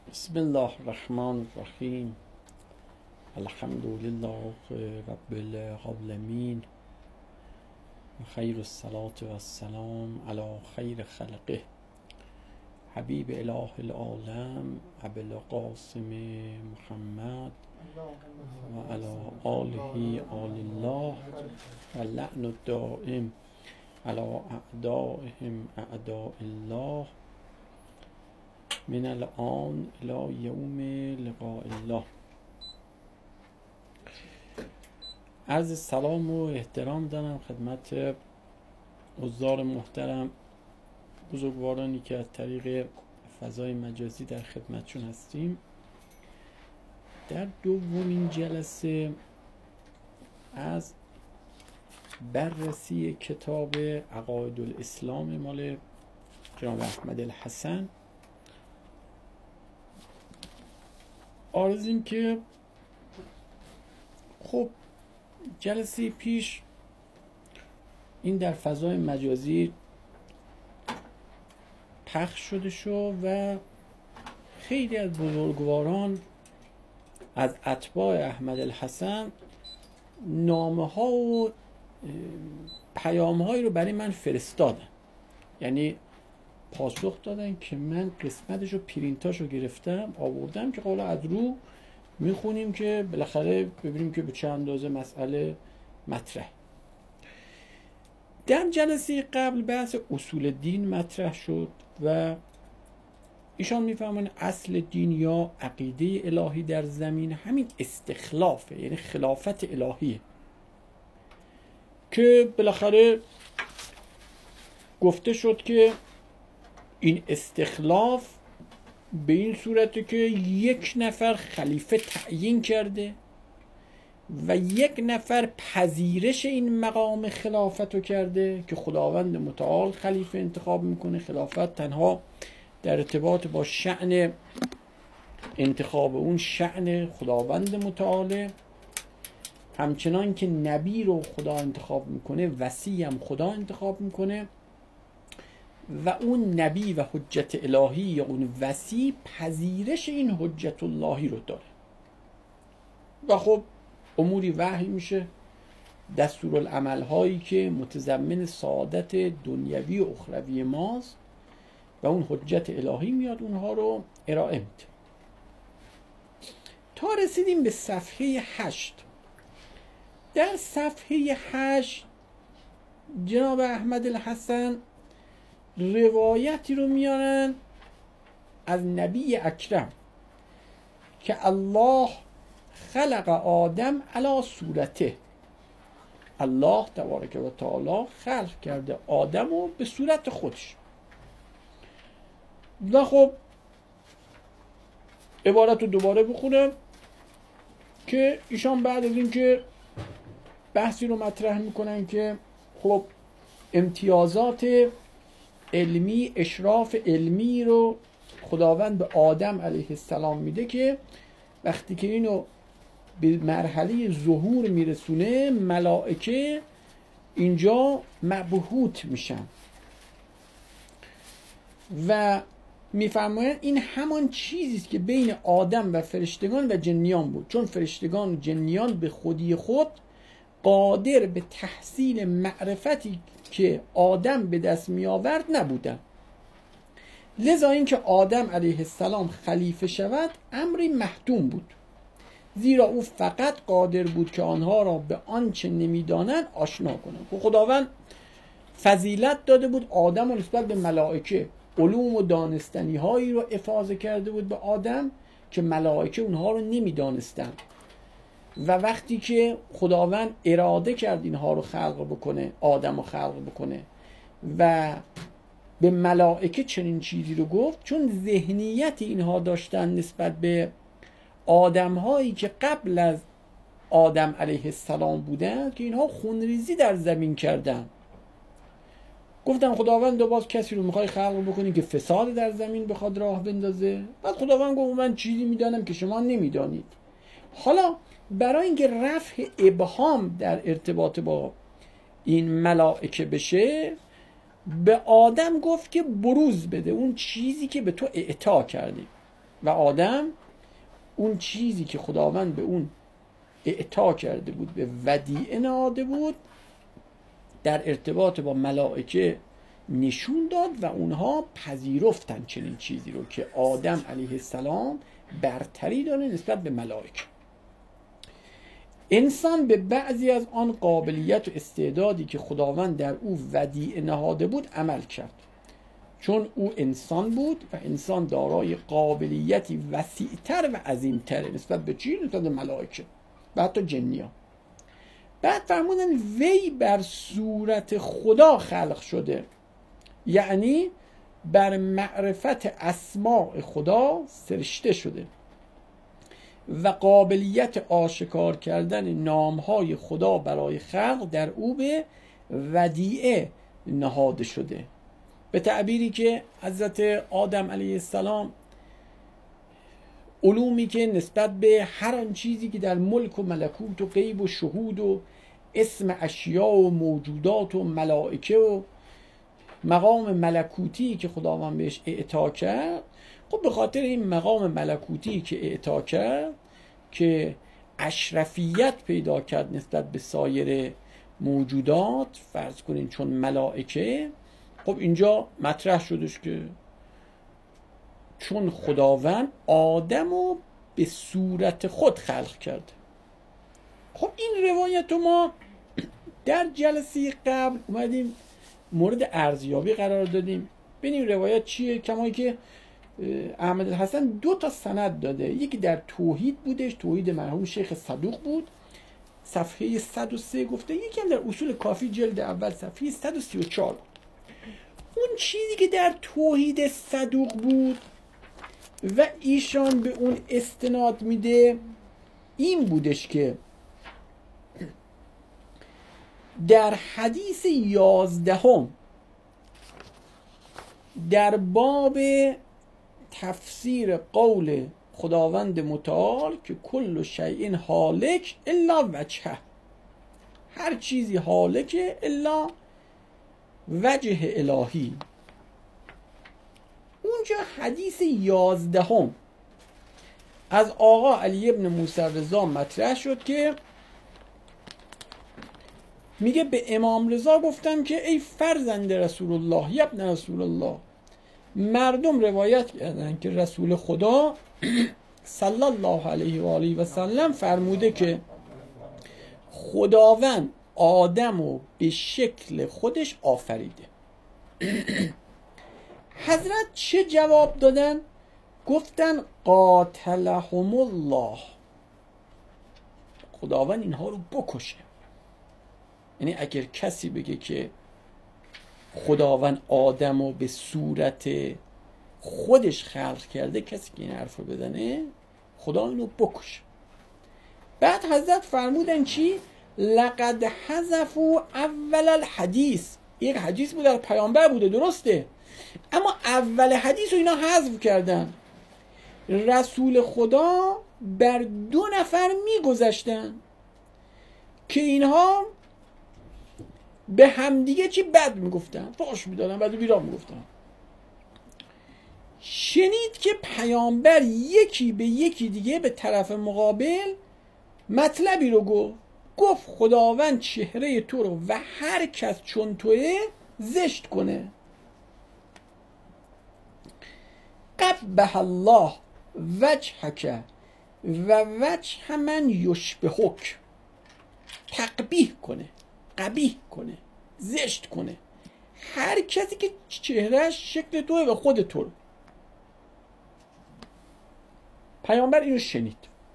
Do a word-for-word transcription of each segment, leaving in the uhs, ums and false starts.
بسم الله الرحمن الرحیم. الحمد لله رب العالمین، خیر الصلاة و السلام علی خیر خلقه حبیب اله العالم ابی القاسم محمد و علی آله آل الله و لعن الدائم علی اعدائهم اعداء الله من الان الى یوم لقاء الله. عرض سلام و احترام دارم خدمت حضار محترم، بزرگوارانی که از طریق فضای مجازی در خدمتشون هستیم. در دومین جلسه از بررسی کتاب عقاید الاسلام مال جناب احمد الحسن آرزیم که خب جلسه پیش این در فضای مجازی پخش شده شد و خیلی از بزرگواران از اتباع احمد الحسن نامه ها و پیام هایی رو برای من فرستادن، یعنی پاسخ دادن که من قسمتش رو پرینتاش رو گرفتم آوردم که حالا از رو میخونیم که بالاخره ببینیم که به چه اندازه مسئله مطرح. در جلسه قبل بحث اصول دین مطرح شد و ایشان میفهمن اصل دین یا عقیده الهی در زمین همین استخلافه، یعنی خلافت الهیه که بالاخره گفته شد که این استخلاف به این صورته که یک نفر خلیفه تعیین کرده و یک نفر پذیرش این مقام خلافت رو کرده که خداوند متعال خلیفه انتخاب میکنه. خلافت تنها در ارتباط با شأن انتخاب اون شأن خداوند متعاله، همچنان که نبی رو خدا انتخاب میکنه، وصی هم خدا انتخاب میکنه و اون نبی و حجت الهی یا اون وصی پذیرش این حجت اللهی رو داره و خب اموری وحی میشه، دستورالعمل هایی که متضمن سعادت دنیوی و اخروی ماست و اون حجت الهی میاد اونها رو ارائه میده. تا رسیدیم به صفحه هشت. در صفحه هشت جناب احمد الحسن روایتی رو میارن از نبی اکرم که الله خلق آدم علی صورته، الله تبارک و تعالی خلق کرده آدم رو به صورت خودش. و خب عبارت رو دوباره بخونم که ایشان بعد از این که بحثی رو مطرح میکنن که خب امتیازات علمی، اشراف علمی رو خداوند به آدم علیه السلام میده که وقتی که اینو به مرحله ظهور میرسونه ملائکه اینجا مبهوت میشن و میفرمایند این همان چیزیست که بین آدم و فرشتگان و جنیان بود، چون فرشتگان و جنیان به خودی خود قادر به تحصیل معرفتی که آدم به دست می آورد نبودن. لذا این که آدم علیه السلام خلیفه شود امری محتوم بود، زیرا او فقط قادر بود که آنها را به آنچه نمیدانند آشنا کنند. خداوند فضیلت داده بود آدم و نسبت به ملائکه، علوم و دانستنی هایی رو افاضه کرده بود به آدم که ملائکه اونها رو نمیدانستند و وقتی که خداوند اراده کرد اینها رو خلق بکنه، آدم رو خلق بکنه و به ملائکه چنین چیزی رو گفت، چون ذهنیت اینها داشتن نسبت به آدم هایی که قبل از آدم علیه السلام بودن که اینها خونریزی در زمین کردن. گفتن خداوند باز کسی رو میخوای خلق بکنی که فساد در زمین بخواد راه بندازه؟ بعد خداوند گفت من چیزی میدانم که شما نمیدانید. حالا برای اینکه رفع ابهام در ارتباط با این ملائکه بشه به آدم گفت که بروز بده اون چیزی که به تو اعطا کردیم. و آدم اون چیزی که خداوند به اون اعطا کرده بود، به ودیعه نهاده بود، در ارتباط با ملائکه نشون داد و اونها پذیرفتن چنین چیزی رو که آدم علیه السلام برتری داره نسبت به ملائکه. انسان به بعضی از آن قابلیت و استعدادی که خداوند در او ودیعه نهاده بود عمل کرد، چون او انسان بود و انسان دارای قابلیتی وسیع‌تر و عظیم‌تر نسبت به چی؟ نسبت به ملائکه و حتی جنیان. بعد فرمودن وی بر صورت خدا خلق شده، یعنی بر معرفت اسماء خدا سرشته شده و قابلیت آشکار کردن نامهای خدا برای خلق در او به ودیعه نهاده شده. به تعبیری که حضرت آدم علیه السلام علومی که نسبت به هر آن چیزی که در ملک و ملکوت و غیب و شهود و اسم اشیاء و موجودات و ملائکه و مقام ملکوتی که خداوند بهش اعطا کرد، خب به خاطر این مقام ملکوتی که اعطا کرد که اشرفیت پیدا کرد نسبت به سایر موجودات، فرض کنین چون ملائکه، خب اینجا مطرح شدش که چون خداوند آدم رو به صورت خود خلق کرده. خب این روایت رو ما در جلسه قبل اومدیم مورد ارزیابی قرار دادیم، ببینیم روایت چیه. کمایی که احمد الحسن دو تا سند داده، یکی در توحید بودش، توحید مرحوم شیخ صدوق بود، صفحه صد و سه گفته، یکی هم در اصول کافی جلد اول صفحه صد و سی و چهار. اون چیزی که در توحید صدوق بود و ایشان به اون استناد میده این بودش که در حدیث یازدهم در باب تفسیر قول خداوند متعال که کل شیء هالک الا وجهه، هر چیزی هالکه الا وجه الهی، اونجا حدیث یازدهم از آقا علی ابن موسی رضا مطرح شد که میگه به امام رضا گفتم که ای فرزند رسول الله، یا ابن رسول الله، مردم روایت کردن که رسول خدا صلی الله علیه و آله و سلم فرموده که خداوند آدمو به شکل خودش آفریده. حضرت چه جواب دادن؟ گفتن قاتلهم الله، خداوند اینها رو بکشه. یعنی اگر کسی بگه که خداوند آدمو به صورت خودش خلق کرده، کسی که این حرف رو بزنه خدا اینو بکشه. بعد حضرت فرمودن چی؟ لقد حذفوا اول الحدیث، یک حدیث بود در پیامبر بوده، درسته، اما اول حدیث رو اینا حذف کردن. رسول خدا بر دو نفر میگذشتن که اینها به همدیگه چی بد میگفتن، فحش میدادن، بد و بیراه میگفتن. شنید که پیامبر یکی به یکی دیگه به طرف مقابل مطلبی رو گفت، گفت خداوند چهره تو رو و هر کس چون توه زشت کنه. قبح الله وجهک و وجه من یشبهک، تقبیح کنه، قبیح کنه، زشت کنه هر کسی که چهرهش شکل توه و خود تو رو. پیامبر اینو شنید.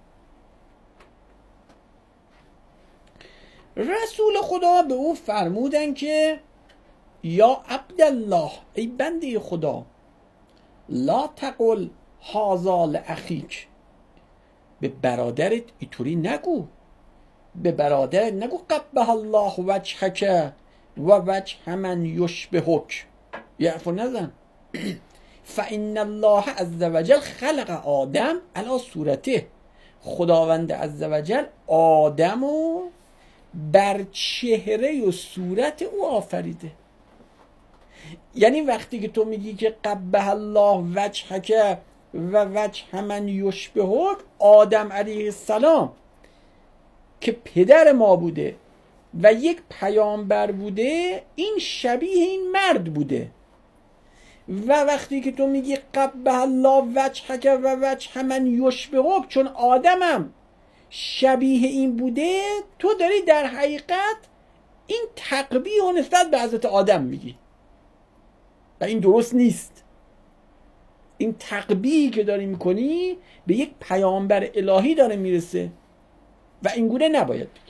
رسول خدا به او فرمودن که یا عبدالله، ای بنده خدا، لا تقل هذا لاخیک، به برادرت اینطوری نگو، به برادرت نگو قبح الله وجهک و وجه من یشبهک، یه حرفو نزن. فان الله عز وجل خلق آدم علی صورته، خداوند عز وجل آدمو بر چهره و صورت او آفریده. یعنی وقتی که تو میگی که قبح الله وجهک و وجه من یشبهک، آدم علیه السلام که پدر ما بوده و یک پیامبر بوده، این شبیه این مرد بوده. و وقتی که تو میگی قبح الله وجهک و وجه من یشبهک، چون آدمم شبیه این بوده، تو داری در حقیقت این تقبیح و نسبت به حضرت آدم میگی و این درست نیست. این تقبیحی که داری میکنی به یک پیامبر الهی داره میرسه و این گونه نباید بگی.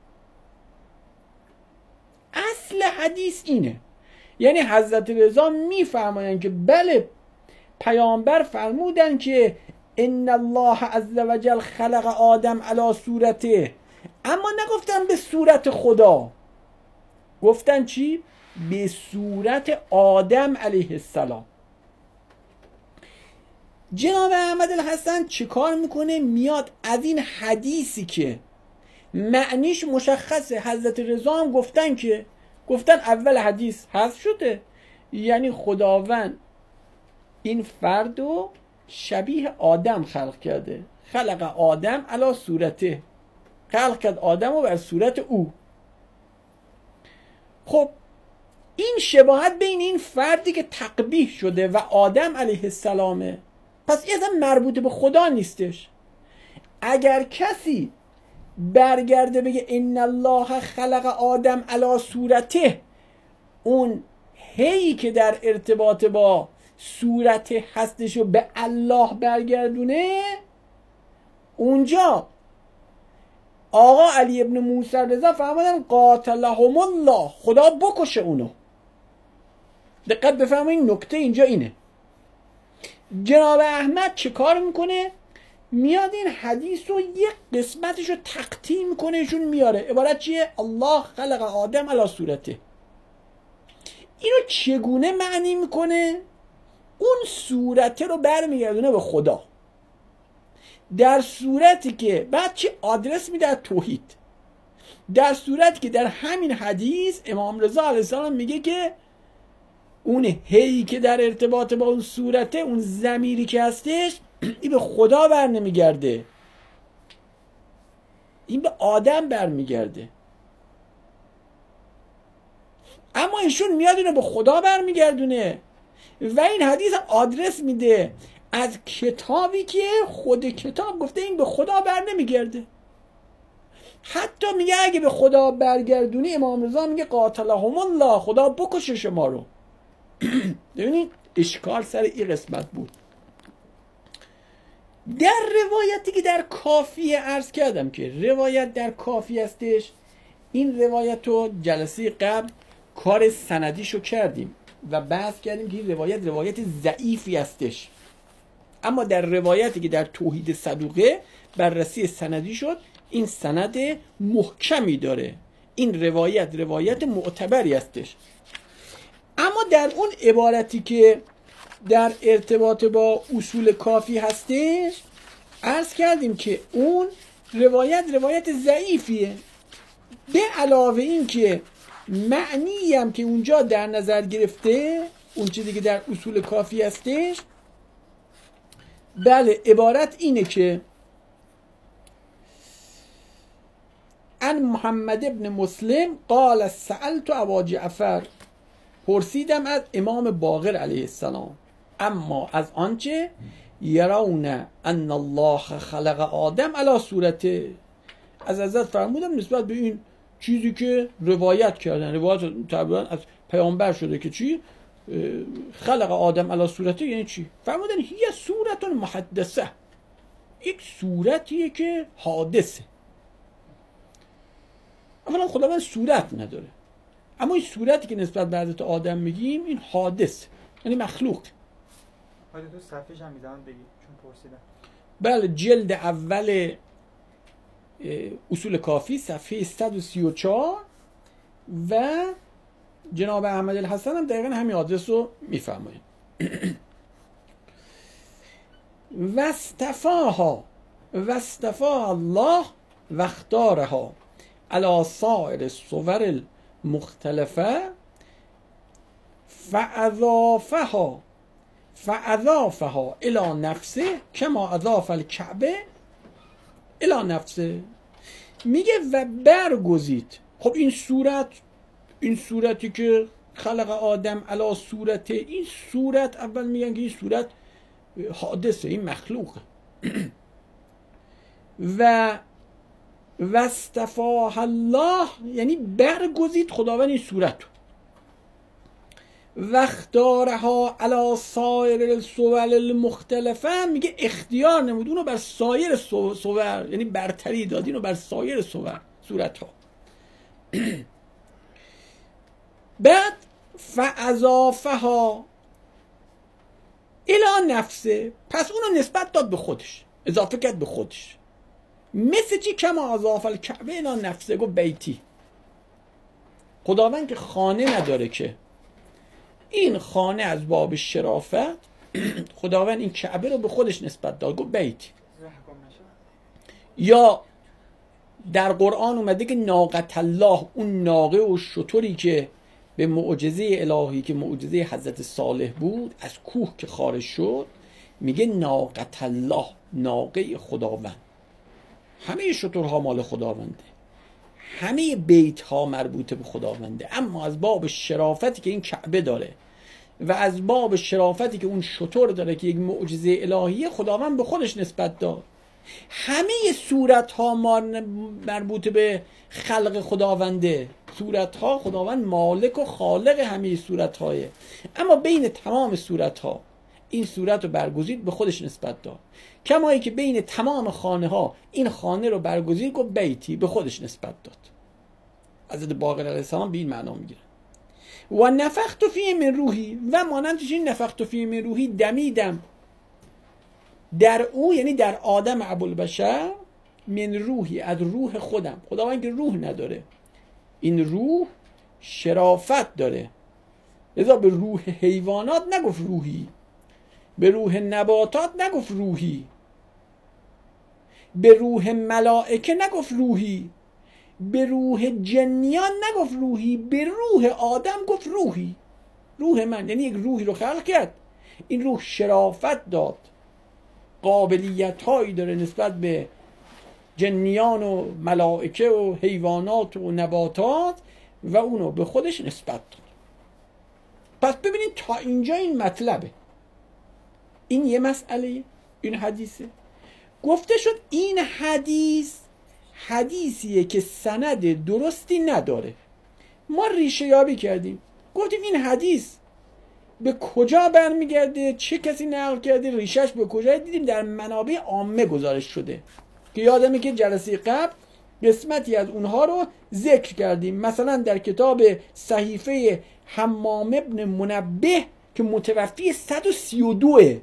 اصل حدیث اینه، یعنی حضرت رضا میفرمایند که بله پیامبر فرمودن که ان الله عز وجل خلق آدم علی صورته، اما نگفتن به صورت خدا، گفتن چی؟ به صورت آدم علیه السلام. جناب احمد الحسن چه کار میکنه؟ میاد از این حدیثی که معنیش مشخصه، حضرت رضا هم گفتن که گفتن اول حدیث حذف شده، یعنی خداوند این فردو شبیه آدم خلق کرده، خلق آدم علی صورته، خلق کرد آدم رو بر صورت او. خب این شباهت بین این فردی که تقبیح شده و آدم علیه السلامه، پس این اصلا مربوط به خدا نیستش. اگر کسی برگرده بگه ان الله خلق آدم علی صورته، اون هی که در ارتباط با صورت هستش رو به الله برگردونه، اونجا آقا علی ابن موسی رضا فرمودن قاتلهم الله، خدا بکشه اونو. دقت بفرمایید نکته اینجا اینه. جناب احمد چه کار میکنه؟ میاد این حدیث رو یک قسمتش رو تقطیع میکنه، ایشون میاره عبارت چیه؟ الله خلق آدم علی صورته. اینو چگونه معنی میکنه؟ اون صورته رو برمیگردونه به خدا، در صورتی که بعد چی آدرس میده؟ توحید. در صورتی که در همین حدیث امام رضا علیه السلام میگه که اون هی که در ارتباط با اون صورته، اون ضمیری که هستش، این به خدا بر نمیگرده، این به آدم برمیگرده. اما ایشون میاد اینو به خدا برمیگردونه و این حدیث آدرس میده از کتابی که خود کتاب گفته این به خدا بر نمیگرده. حتی میگه اگه به خدا برگردونی، امام رضا میگه قاتلهم الله، خدا بکشه شما رو. ببینید اشکال سر این قسمت بود. در روایتی که در کافی عرض کردم که روایت در کافی هستش، این روایت رو جلسه قبل کار سندیشو کردیم و بحث کردیم که این روایت روایت ضعیفی هستش، اما در روایتی که در توحید صدوقه بررسی سندی شد، این سند محکمی داره، این روایت روایت معتبری هستش. اما در اون عبارتی که در ارتباط با اصول کافی هستش، عرض کردیم که اون روایت روایت ضعیفیه. به علاوه این که معنی هم که اونجا در نظر گرفته، اون چیزی که در اصول کافی هستش، بله عبارت اینه که ان محمد ابن مسلم قال سألت ابا جعفر، پرسیدم از امام باقر علیه السلام، اما از آنچه یرون ان الله خلق آدم علی صورته، از حضرت فرمودم نسبت به این چیزی که روایت کردن، روایت طبعا از پیامبر شده که چی؟ خلق آدم علی صورته یعنی چی؟ فرمودن هی صورت محدثه، یک صورتیه که حادثه. اولا خداوند صورت نداره، اما این صورتی که نسبت به حضرت آدم میگیم این حادث، یعنی مخلوق. حالا تو صفحه‌ش هم میذارم بگی چون پرسیدم. بله جلد اول اصول کافی صفحه صد و سی و چهار و جناب احمد الحسن هم دقیقا همین آدرس رو میفرمایند. واستفاها واستفاها الله و اختارها علی سائر الصور المختلفه فاضافها فاضافها الی نفسه کما اضاف الکعبه الی نفسه. میگه و برگزید. خب این صورت، این صورتی که خلق آدم علی صورته، این صورت اول میگن که این صورت حادثه، این مخلوقه. و واستفاها الله یعنی برگزید خداوند این صورت و اختارها علی سایر الصور المختلفه، میگه اختیار نمود اونو بر سایر صور، یعنی برتری داد اینو بر سایر صور صورت ها. بعد فاضافها الی نفسه، پس اونو نسبت داد به خودش، اضافه کرد به خودش. مثل چی؟ کما اضاف الکعبه الی نفسه، گو بیتی. خداوند که خانه نداره که، این خانه از باب شرافت خداوند این کعبه رو به خودش نسبت داد، گو بیتی. یا در قرآن اومده که ناقة الله، اون ناقه و شتری که به معجزه الهی که معجزه حضرت صالح بود از کوه که خارج شد، میگه ناقة الله، ناقه خداوند. همه شترها مال خداونده، همه بیت ها مربوطه به خداونده، اما از باب شرافتی که این کعبه داره و از باب شرافتی که اون شتر داره که یک معجزه الهیه، خداوند به خودش نسبت داد. همه صورت ها مربوط به خلق خداونده، صورت ها خداوند مالک و خالق همه صورت های، اما بین تمام صورت ها این صورت رو برگزید به خودش نسبت داد. کمایی که بین تمام خانه ها این خانه رو برگزید گفت بیتی، به خودش نسبت داد. حضرت باقر علیه السلام به این معنا میگیره. و نفخت فیه من روحی، و مانندش این نفخت فیه من روحی، دمیدم در او، یعنی در آدم ابوالبشر، من روحی، از روح خودم. خداوند که روح نداره، این روح شرافت داره، لذا به روح حیوانات نگفت روحی، به روح نباتات نگفت روحی، به روح ملائکه نگفت روحی، به روح جنیان نگفت روحی، به روح آدم گفت روحی. روح من یعنی یک روحی رو خلق کرد، این روح شرافت داد، قابلیت هایی داره نسبت به جنیان و ملائکه و حیوانات و نباتات و اونو به خودش نسبت داد. پس ببینید تا اینجا این مطلبه، این یه مسئله، این حدیثه. گفته شد این حدیث حدیثیه که سند درستی نداره. ما ریشه یابی کردیم، گفتیم این حدیث به کجا برمیگرده، چه کسی نقل کرده، ریشش به کجا، دیدیم در منابع عامه گزارش شده که یادمه که جلسه قبل قسمتی از اونها رو ذکر کردیم. مثلا در کتاب صحیفه حمام ابن منبه که متوفی صد و سی و دوه،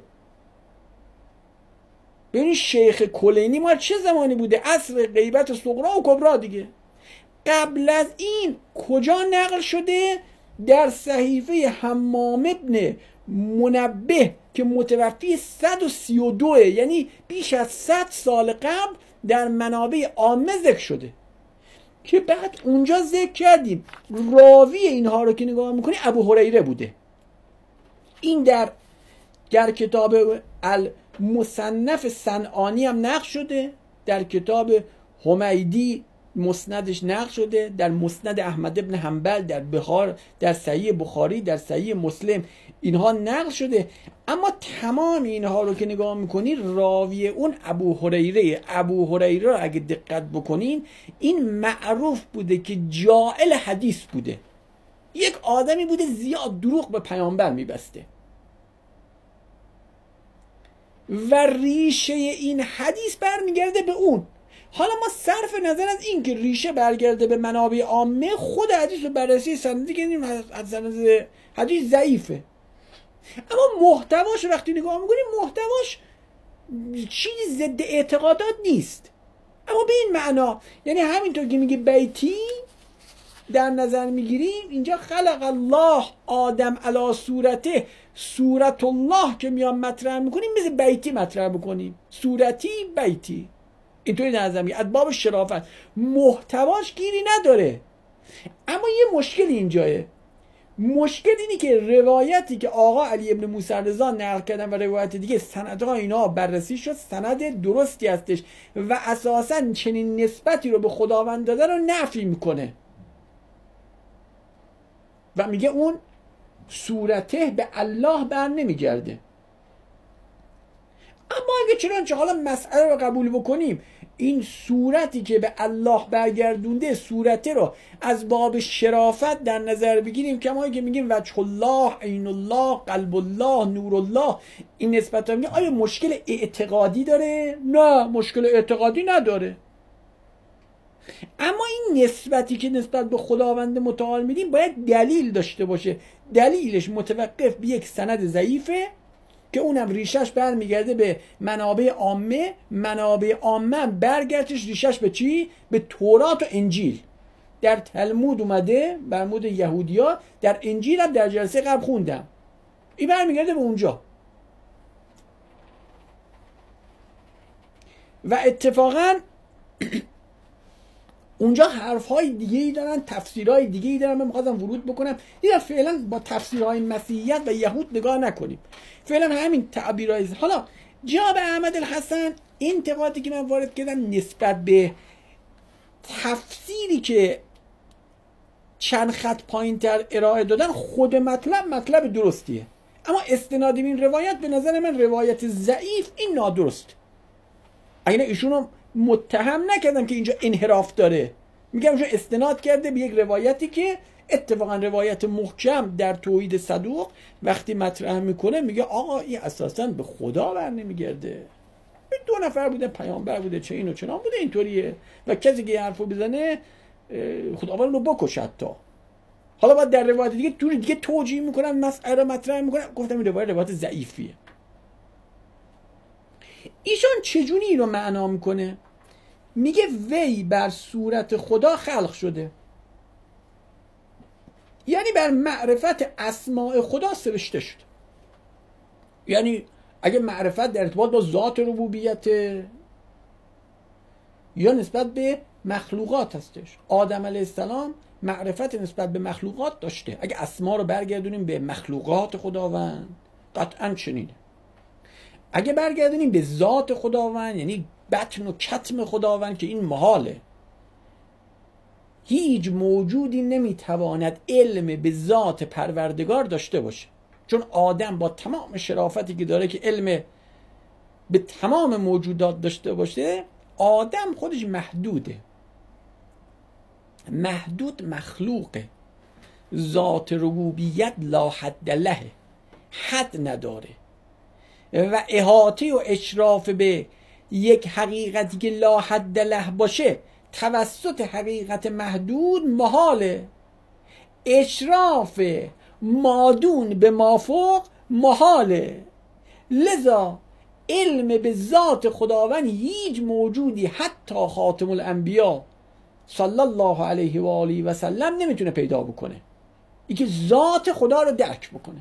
ببینید شیخ کلینی ما چه زمانی بوده، عصر غیبت صغرا و کبرا دیگه. قبل از این کجا نقل شده؟ در صحیفه حمام ابن منبه که متوفی صد و سی و دوه، یعنی بیش از صد سال قبل در منابع عامه ذکر شده که بعد اونجا ذکر کردیم راوی اینها رو که نگاه میکنی ابو هریره بوده. این در در کتاب المصنف صنعانی هم نقل شده، در کتاب حمیدی مسندش نقل شده، در مسند احمد ابن حنبل، در بخار، در صحیح بخاری، در صحیح مسلم اینها نقل شده. اما تمام اینها رو که نگاه میکنی راوی اون ابو هریره. ابو هریره رو اگه دقت بکنین این معروف بوده که جاعل حدیث بوده، یک آدمی بوده زیاد دروغ به پیامبر میبسته و ریشه این حدیث برمیگرده به اون. حالا ما صرف نظر از این که ریشه برگرده به منابع عامه، خود حدیث رو بررسی سندی کنیم، از سند حدیث ضعیفه، اما محتواش وقتی نگاه میکنیم محتواش چیزی ضد اعتقادات نیست. اما به این معنا، یعنی همینطور که میگه بیتی در نظر میگیریم اینجا خلق الله آدم علی صورته، صورت الله که میام مطرح میکنیم مثل بیتی مطرح بکنیم، صورتی بیتی، اینطوری در نظر میگیریم. از باب شرافت محتواش گیری نداره. اما یه مشکل اینجاه، مشکل اینی که روایتی که آقا علی ابن موسی رضا نقل کردن و روایت دیگه سندها اینا بررسی شد، سند درستی هستش و اساسا چنین نسبتی رو به خداوند داده رو نفی میکنه و میگه اون صورته به الله بر نمیگرده. اما اگه چنانچه حالا مسئله رو قبول بکنیم این صورتی که به الله برگردونده صورته رو از باب شرافت در نظر بگیریم، کما که میگیم وجه الله، عین الله، قلب الله، نور الله، این نسبت ها میگیم آیا مشکل اعتقادی داره؟ نه، مشکل اعتقادی نداره. اما این نسبتی که نسبت به خداوند متعال میدیم باید دلیل داشته باشه. دلیلش متوقف به یک سند ضعیفه که اونم ریشش برمیگرده به منابع عامه. منابع عامه برگردش ریشش به چی؟ به تورات و انجیل. در تلمود اومده برمود یهودیا، در انجیل هم در جلسه قبل خوندم، این برمیگرده به اونجا. و اتفاقا اونجا حرفهای دیگه ای دارن، تفسیرهای دیگه ای دارن. من می‌خواستم ورود بکنم دیگه، فعلا با تفسیرهای مسیحیت و یهود نگاه نکنیم، فعلا همین تعبیرهای. حالا جناب احمد الحسن انتقادی که من وارد کردم نسبت به تفسیری که چند خط پایین‌تر ارائه دادن، خود مطلب مطلب درستیه، اما استناد به این روایت به نظر من روایت ضعیف، این نادرست. اگه ایشونو متهم نکردم که اینجا انحراف داره، میگم اینجا استناد کرده به یک روایتی که اتفاقا روایت محکم در توحید صدوق وقتی مطرح میکنه میگه آقا این اساسا به خدا بر نمیگرده، دو نفر بوده، پیامبر بوده، چه این و چنان بوده، اینطوریه و کسی که حرفو بزنه خداوند رو بکشه حتی. حالا باید در روایت دیگه طوری دیگه توجیه میکنن، مسئله مطرح میکنن. گفتم این روایت روایت ضعیفیه. ایشان چجوری اینو معنا میکنه؟ میگه وی بر صورت خدا خلق شده، یعنی بر معرفت اسماء خدا سرشته شده. یعنی اگه معرفت در ارتباط با ذات ربوبیت یا نسبت به مخلوقات هستش، آدم علیه السلام معرفت نسبت به مخلوقات داشته. اگه اسما رو برگردونیم به مخلوقات خداوند قطعا چنینه. اگه برگردونیم به ذات خداوند یعنی بطن و کتم خداوند که این محاله، هیچ موجودی نمیتواند علم به ذات پروردگار داشته باشه، چون آدم با تمام شرافتی که داره که علم به تمام موجودات داشته باشه، آدم خودش محدوده، محدود مخلوقه. ذات ربوبیت لا حد له، حد نداره و احاطه و اشراف به یک حقیقتی که لا حد له باشه توسط حقیقت محدود محاله. اشراف مادون به مافوق محاله. لذا علم به ذات خداوند هیچ موجودی حتی خاتم الانبیا صلی الله علیه و آله و سلم نمیتونه پیدا بکنه، ای که ذات خدا رو درک بکنه.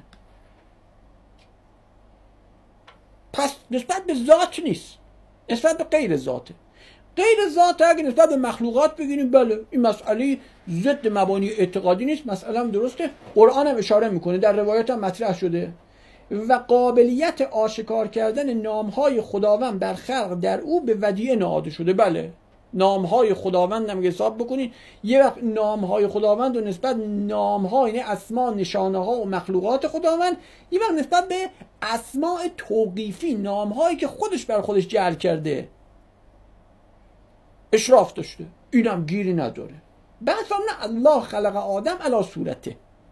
پس نسبت به ذات نیست، نسبت به غیر ذاته. غیر ذات اگه نسبت به مخلوقات بگیریم بله این مسئله ضد مبانی اعتقادی نیست، مسئله هم درسته. قرآن هم اشاره میکنه، در روایت هم مطرح شده و قابلیت آشکار کردن نامهای خداوند بر خلق در او به ودیعه نهاده شده. بله نامهای خداوند هم حساب بکنین، یه وقت نامهای خداوند و نسبت نامها یعنی اسما نشانه ها و مخلوقات خداوند، یه وقت نسبت به اسماء توقیفی نامهایی که خودش بر خودش جعل کرده اشراف داشته، اینم گیری نداره. بعد نه الله خلق آدم علی صورته.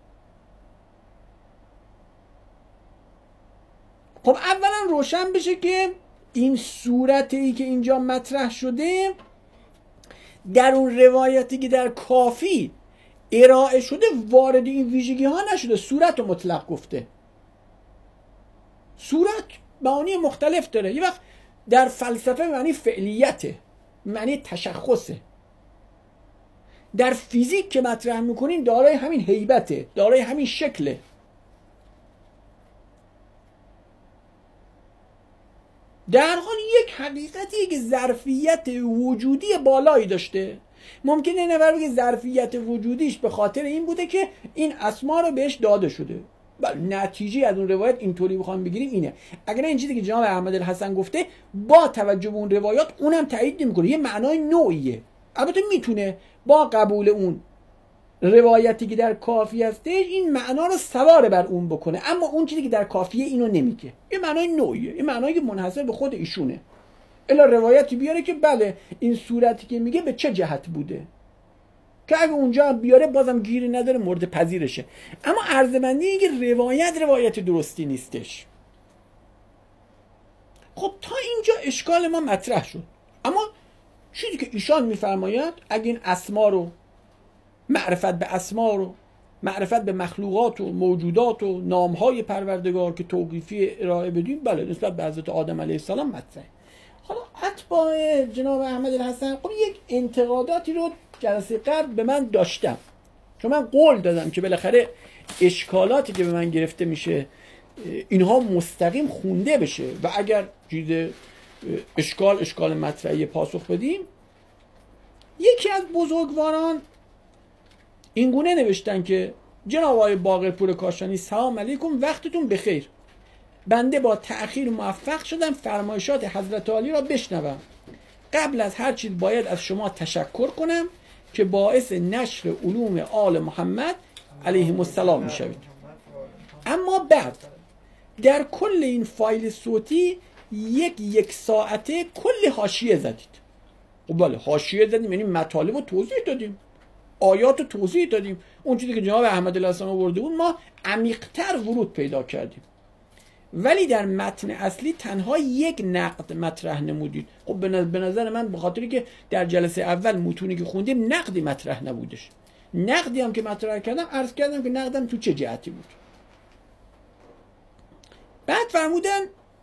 خب اولا روشن بشه که این صورتی که اینجا مطرح شده در اون روایتی که در کافی ارائه شده وارد این ویژگی ها نشده، صورت رو مطلق گفته. صورت معانی مختلف داره، یه وقت در فلسفه معنی فعلیته، معنی تشخصه. در فیزیک که مطرح میکنین دارای همین هیبته، دارای همین شکله. در حال یک حقیقتی که ظرفیت وجودی بالایی داشته ممکنه یه نفر بگه ظرفیت وجودیش به خاطر این بوده که این اسما رو بهش داده شده. بله، نتیجه از اون روایت اینطوری بخوام بگیریم اینه. اگر این چیزی که جناب احمد الحسن گفته با توجه به اون روایات اونم تایید نمیکنه، یه معنای نوعیه. البته میتونه با قبول اون روایتی که در کافیه هسته این معنا رو سوار بر اون بکنه، اما اون چیزی که در کافیه اینو نمیگه. یه معنای نوعیه، یه معنایی که منحصر به خود ایشونه. الا روایتی بیاره که بله این صورتی که میگه به چه جهت بوده، که اگه اونجا بیاره بازم گیری نداره، مورد پذیرشه. اما عرضمندی این که روایت روایت درستی نیستش. خب تا اینجا اشکال ما مطرح شد. اما چیزی که ایشان میفرماید اگه این اسما رو، معرفت به اسما رو، معرفت به مخلوقات و موجودات و نامهای پروردگار که توقیفی ارائه بدیم، بله نسبت به حضرت آدم علیه السلام مطرحه. حالا اتباع جناب احمد الحسن خب یک انتقاداتی رو جلسه قبل به من داشتم، چون من قول دادم که بالاخره اشکالاتی که به من گرفته میشه اینها مستقیم خونده بشه و اگر چیز اشکال اشکال مطرحی پاسخ بدیم. یکی از بزرگواران اینگونه نوشتن که جناب آقای باقرپور کاشانی سلام علیکم، وقتتون بخیر. بنده با تأخیر موفق شدم فرمایشات حضرت عالی را بشنوم. قبل از هر چیز باید از شما تشکر کنم که باعث نشر علوم آل محمد علیهم السلام می شوید. اما بعد در کل این فایل صوتی یک یک ساعته کل حاشیه زدید. خب بله حاشیه زدیم یعنی مطالب رو توضیح دادیم، آیات رو توضیح دادیم. اون چیزی که جناب احمد الحسن آورده بود ما عمیق‌تر ورود پیدا کردیم، ولی در متن اصلی تنها یک نقد مطرح نمودید. خب به نظر من به خاطری که در جلسه اول متونی که خوندیم نقدی مطرح نبودش. نقدی هم که مطرح کردم عرض کردم که نقدم تو چه جهتی بود. بعد فرمودن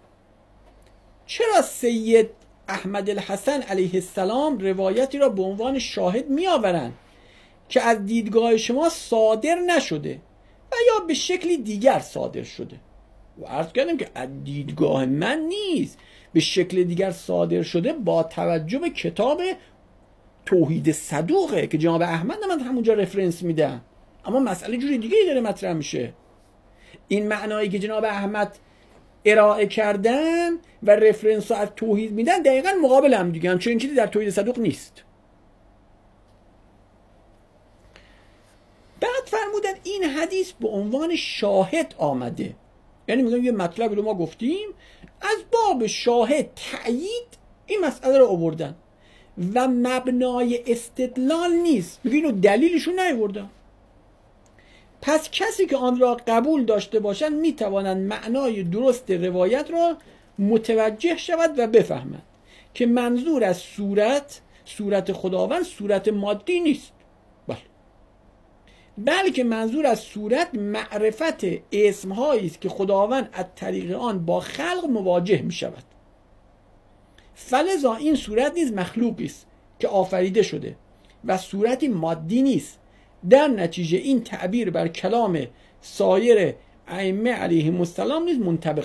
چرا سید احمد الحسن علیه السلام روایتی را به عنوان شاهد می آورند که از دیدگاه شما صادر نشده و یا به شکلی دیگر صادر شده؟ و عرض کردم که از دیدگاه من نیست، به شکل دیگر صادر شده با توجه به کتاب توحید صدوقه که جناب احمد من همونجا رفرنس میدم. اما مسئله جوری دیگه ای داره مطرح میشه. این معنایی که جناب احمد ارائه کردن و رفرنس رو از توحید میدن دقیقاً مقابل هم دیگه هم، چون این چیزی در توحید صدوق نیست. بعد فرمودن این حدیث به عنوان شاهد آمده، یعنی میگم یه مطلب رو ما گفتیم از باب شاهد تأیید این مسئله رو آوردن و مبنای استدلال نیست، میگه اینو دلیلشون نیاوردن. پس کسی که آن را قبول داشته باشند میتوانند معنای درست روایت را متوجه شود و بفهمند که منظور از صورت صورت خداوند صورت مادی نیست، بله بلکه منظور از صورت معرفت اسمهایی است که خداوند از طریق آن با خلق مواجه می شود. فلذا این صورت نیز مخلوقی است که آفریده شده و صورتی مادی نیست. در نتیجه این تعبیر بر کلام سایر ائمه علیهم السلام نیز منطبق.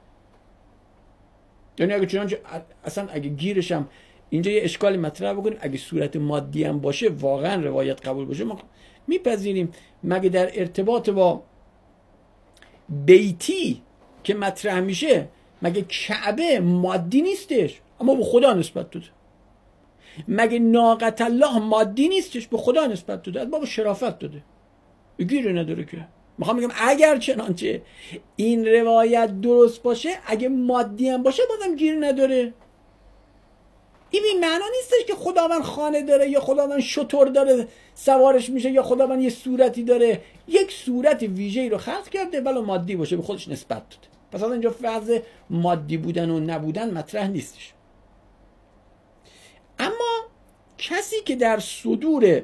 یعنی اگه چنانچه اصلا اگه گیرشم اینجا یه اشکالی مطرح بکنیم، اگه صورت مادی هم باشه واقعا روایت قبول باشه ما میپذیریم. مگه در ارتباط با بیتی که مطرح میشه مگه کعبه مادی نیستش اما به خدا نسبت داده؟ مگه ناقت الله مادی نیستش به خدا نسبت داده؟ از باب شرافت داده، گیره نداره که. میخوام بگم اگر چنانچه این روایت درست باشه اگه مادی هم باشه بازم گیر نداره. این بی معنا نیستش که خداوند خانه داره یا خداوند شتر داره سوارش میشه یا خداوند یه صورتی داره. یک صورت ویژه‌ای رو خلق کرده ولی مادی باشه به خودش نسبت داده. پس اصلا اینجا فرض مادی بودن و نبودن مطرح نیستش. اما کسی که در صدور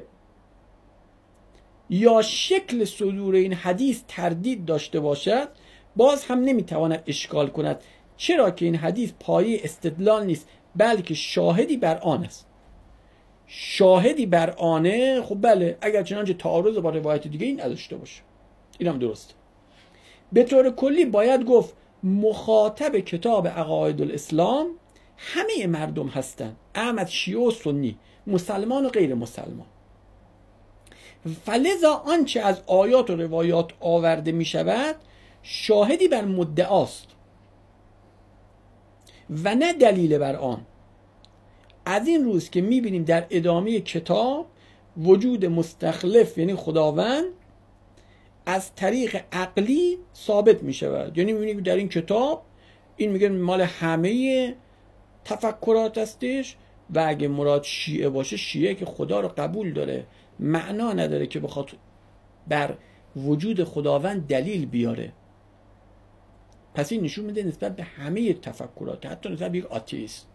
یا شکل صدور این حدیث تردید داشته باشد باز هم نمیتواند اشکال کند، چرا که این حدیث پایه استدلال نیست بلکه شاهدی بر آن است. شاهدی بر آنه، خب بله اگر چنانچه تعارض با روایت دیگه این نداشته باشه این هم درست. به طور کلی باید گفت مخاطب کتاب عقاید الاسلام همه مردم هستن، اعم شیعه و سنی، مسلمان و غیر مسلمان. فلذا آنچه از آیات و روایات آورده می شود شاهدی بر مدعاست و نه دلیل بر آن. از این روز که می بینیم در ادامه کتاب وجود مستخلف یعنی خداوند از طریق عقلی ثابت می شود. یعنی می بینیم در این کتاب این میگه مال همه تفکرات هستش و اگه مراد شیعه باشه، شیعه که خدا رو قبول داره، معنا نداره که بخواد بر وجود خداوند دلیل بیاره. پس این نشون میده نسبت به همه تفکرات، حتی نسبت به یک آتئیست.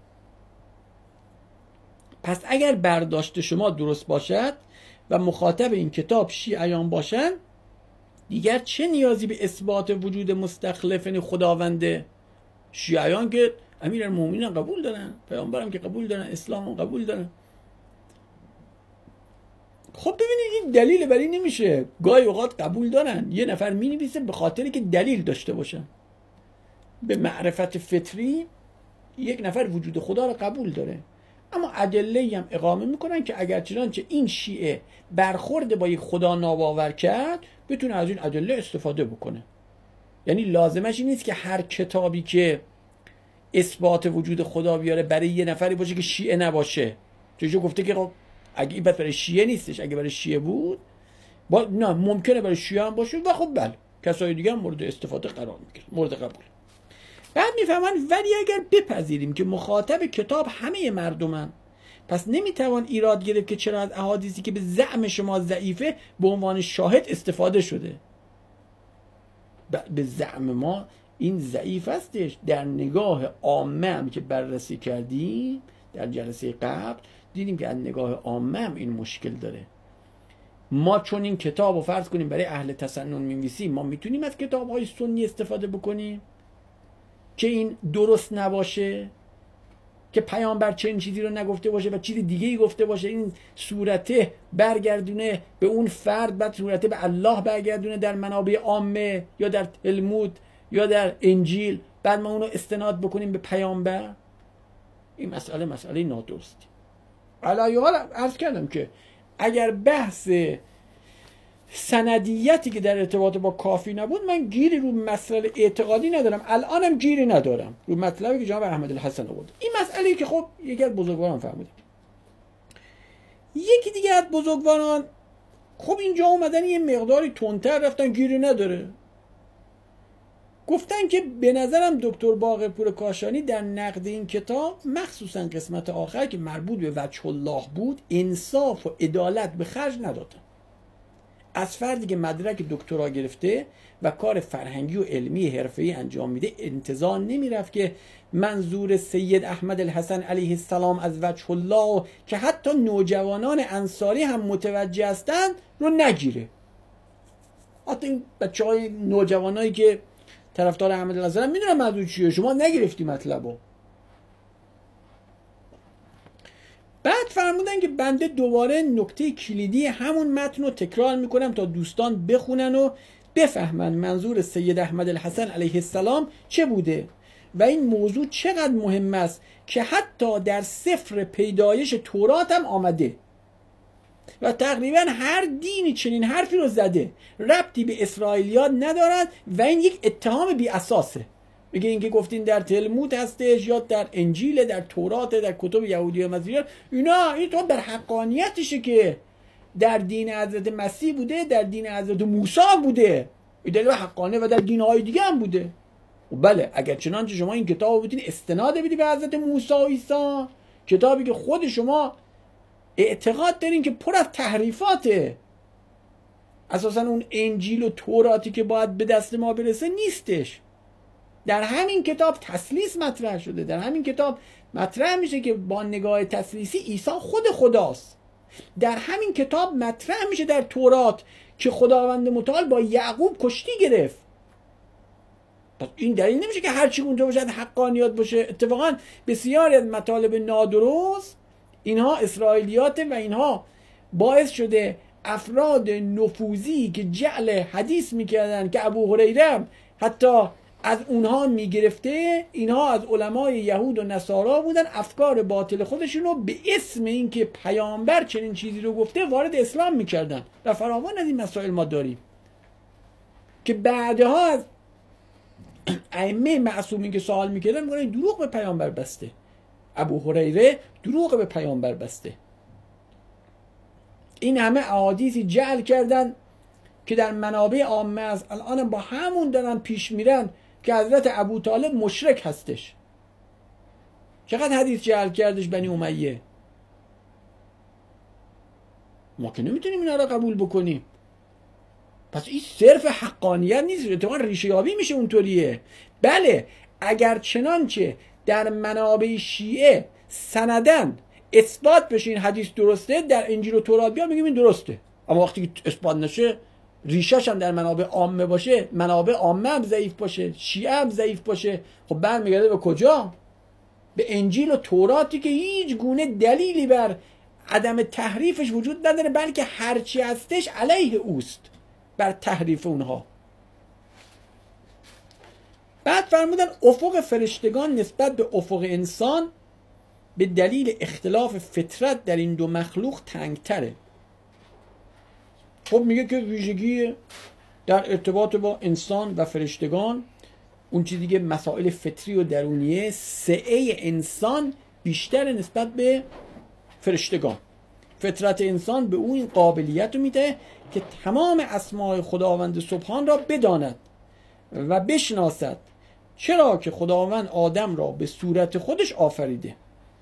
پس اگر برداشت شما درست باشد و مخاطب این کتاب شیعیان باشن، دیگر چه نیازی به اثبات وجود مستخلف یعنی خداونده؟ شیعیان که امیرالمومنین قبول دارن، پیامبرم که قبول دارن، اسلام قبول دارن. خب ببینید این دلیل بر این نمیشه. گاهی اوقات قبول دارن، یه نفر مینویسه به خاطری که دلیل داشته باشن. به معرفت فطری یک نفر وجود خدا رو قبول داره، اما ادله هم اقامه میکنن که اگر چنانچه این شیعه برخورد با یک خدا ناباور کرد بتونه از این ادله استفاده بکنه. یعنی لازمش این نیست که هر کتابی که اثبات وجود خدا بیاره برای یه نفری باشه که شیعه نباشه. چون گفته که اگه این برای شیعه نیستش، اگه برای شیعه بود با... نه ممکنه برای شیعه هم باشه و خب بله کسای دیگه هم مورد استفاده قرار میگیره، مورد قبول. بعد میفهمن ولی اگر بپذیریم که مخاطب کتاب همه مردمن، پس نمیتوان ایراد گرفت که چرا از احادیثی که به زعم شما ضعیفه به عنوان شاهد استفاده شده. به زعم ما این ضعیف هستش، در نگاه عامه هم که بررسی کردیم در جلسه قبل دیدیم که از نگاه عامه هم این مشکل داره. ما چون این کتاب رو فرض کنیم برای اهل تسنن می‌نویسیم، ما میتونیم از کتاب‌های سنی استفاده بکنیم که این درست نباشه، که پیامبر چنین چیزی رو نگفته باشه و چیز دیگه ای گفته باشه، این صورته برگردونه به اون فرد، بعد صورته به الله برگردونه در منابع عامه یا در تلمود یا در انجیل، بعد ما اونو استناد بکنیم به پیامبر. این مسئله مسئله نادرستی. علی حال عرض کردم که اگر بحث سندیتی که در ارتباط با کافی نبود، من گیری رو مسئله اعتقادی ندارم، الانم گیری ندارم رو مطلبی که جناب احمد الحسن آورد. این مسئله که خب یکی از بزرگواران فهمیده. یکی دیگه از بزرگواران خب اینجا اومدن یه مقداری تندتر رفتن، گیری نداره، گفتن که به نظرم دکتر باقرپور کاشانی در نقد این کتاب مخصوصا قسمت آخر که مربوط به وجه الله بود انصاف و عدالت به خرج ندادن. از فردی که مدرک دکترا گرفته و کار فرهنگی و علمی حرفه‌ای انجام میده انتظار نمیرفت که منظور سید احمد الحسن علیه السلام از وجه الله که حتی نوجوانان انصاری هم متوجه هستند رو نگیره. حتی این بچه‌های نوجوانایی که طرفدار احمد الحسن میدونن منظور چیه، شما نگرفتی مطلبو. بعد فرمودن که بنده دوباره نکته کلیدی همون متن رو تکرار میکنم تا دوستان بخونن و بفهمن منظور سید احمد الحسن علیه السلام چه بوده و این موضوع چقدر مهم است که حتی در سفر پیدایش تورات هم آمده و تقریبا هر دینی چنین حرفی رو زده، ربطی به اسرائیلیات ندارد و این یک اتهام بی اساسه. بگه این که گفتین در تلمود هستش یا در انجیل، در تورات، در کتب یهودی و مسیحیان، اینا این تو در حقانیتشه که در دین حضرت مسیح بوده، در دین حضرت موسی بوده، این دلیل حقانه و در دین‌های دیگه هم بوده. و بله اگر چنانچه شما این کتاب بودین استناد بدید به حضرت موسی و عیسی، کتابی که خود شما اعتقاد دارین که پر از تحریفاته، اساسا اون انجیل و توراتی که باید به دست ما برسه نیستش. در همین کتاب تثلیث مطرح شده، در همین کتاب مطرح میشه که با نگاه تثلیثی عیسی خود خداست. در همین کتاب مطرح میشه در تورات که خداوند متعال با یعقوب کشتی گرفت. پس این دلیل نمیشه که هر چی اونجا باشه حقانیات باشه. اتفاقا بسیاری از مطالب نادرست اینها اسرائیلیات و اینها باعث شده افراد نفوذی که جعل حدیث میکردن که ابو هریره حتی از اونها میگرفته، اینها از علمای یهود و نصارا بودن، افکار باطل خودشون رو به اسم اینکه پیامبر چنین چیزی رو گفته وارد اسلام میکردن و فراوان از این مسائل ما داریم که بعدها از ائمه معصومین که سوال میکردن میگن دروغ به پیامبر بسته. ابو هریره دروغ به پیامبر بسته. این همه احادیثی جعل کردن که در منابع عامه از الان با همون دارن پیش میرن که حضرت ابو طالب مشرک هستش. چقدر حدیث جعل کردش بنی امیه. ما که نمیتونیم اینا را قبول بکنیم. پس این صرف حقانیت نیست، اتفاقا ریشه یابی میشه اونطوریه. بله اگر چنانچه در منابع شیعه سندن اثبات بشه این حدیث درسته، در انجیل و تورات بیاد میگیم این درسته، اما وقتی که اثبات نشه، ریشه‌ش هم در منابع عامه باشه، منابع عامه هم ضعیف باشه، شیعه هم ضعیف باشه، خب برمیگرده به کجا؟ به انجیل و توراتی که هیچ گونه دلیلی بر عدم تحریفش وجود نداره، بلکه هرچی هستش علیه اوست بر تحریف اونها. بعد فرمودن افق فرشتگان نسبت به افق انسان به دلیل اختلاف فطرت در این دو مخلوق تنگتره. خب میگه که ویژگی در ارتباط با انسان و فرشتگان اون چیزی که مسائل فطری و درونیه، سعه انسان بیشتر نسبت به فرشتگان. فطرت انسان به اون این قابلیت رو میده که تمام اسماء خداوند سبحان را بداند و بشناسد، چرا که خداوند آدم را به صورت خودش آفریده.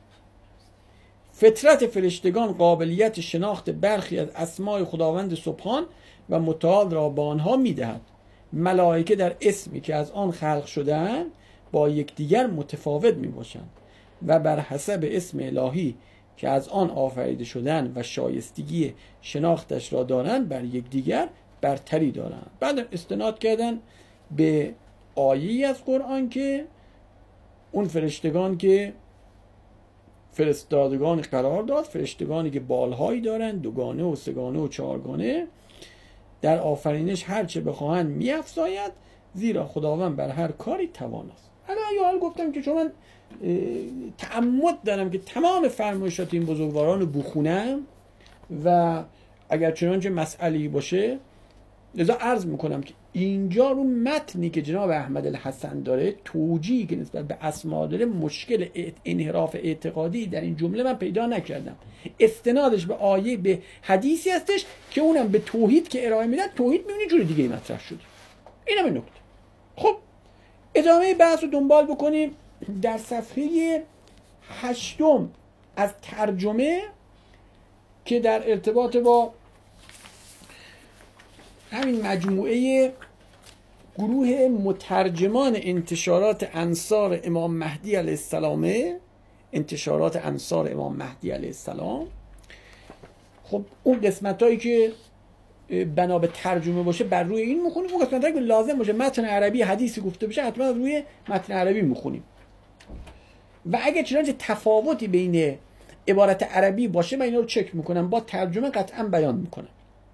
فطرت فرشتگان قابلیت شناخت برخی از اسماء خداوند سبحان و متعال را به آنها میدهد. ملائکه در اسمی که از آن خلق شده‌اند با یکدیگر متفاوت میباشند و بر حسب اسم الهی که از آن آفریده شدن و شایستگی شناختش را دارند بر یکدیگر برتری دارند. بعد استناد کردن به آیه‌ای از قرآن که اون فرشتگان که فرستادگان قرار داد، فرشتگانی که بالهایی دارند، دوگانه و سگانه و چهارگانه، در آفرینش هرچه بخواهند می‌افزاید، زیرا خداوند بر هر کاری تواناست. حالا یا حال گفتم که چون من تعمد دارم که تمام فرمایشات این بزرگواران رو بخونم و اگر چنانچه مسئله‌ای باشه، لذا عرض میکنم که اینجا رو متنی که جناب احمد الحسن داره، توجیهی که نسبت به اسما داره، مشکل انحراف اعتقادی در این جمله من پیدا نکردم. استنادش به آیه، به حدیثی هستش که اونم به توحید که ارائه میدن، توحید میبینی جوری دیگه مطرح شده. اینم این نکته. خب ادامه بحث رو دنبال بکنیم. در صفحه هشتم از ترجمه که در ارتباط با همین مجموعه گروه مترجمان انتشارات انصار امام مهدی علیه السلام، انتشارات انصار امام مهدی علیه السلام، خب اون قسمت هایی که بنا به ترجمه باشه بر روی این میخونیم، اون قسمت هایی که لازم باشه متن عربی حدیثی گفته بشه حتما روی متن عربی میخونیم و اگه چنانچه تفاوتی بین عبارت عربی باشه من اینا رو چک میکنم، با ترجمه قطعا بیان میکنم.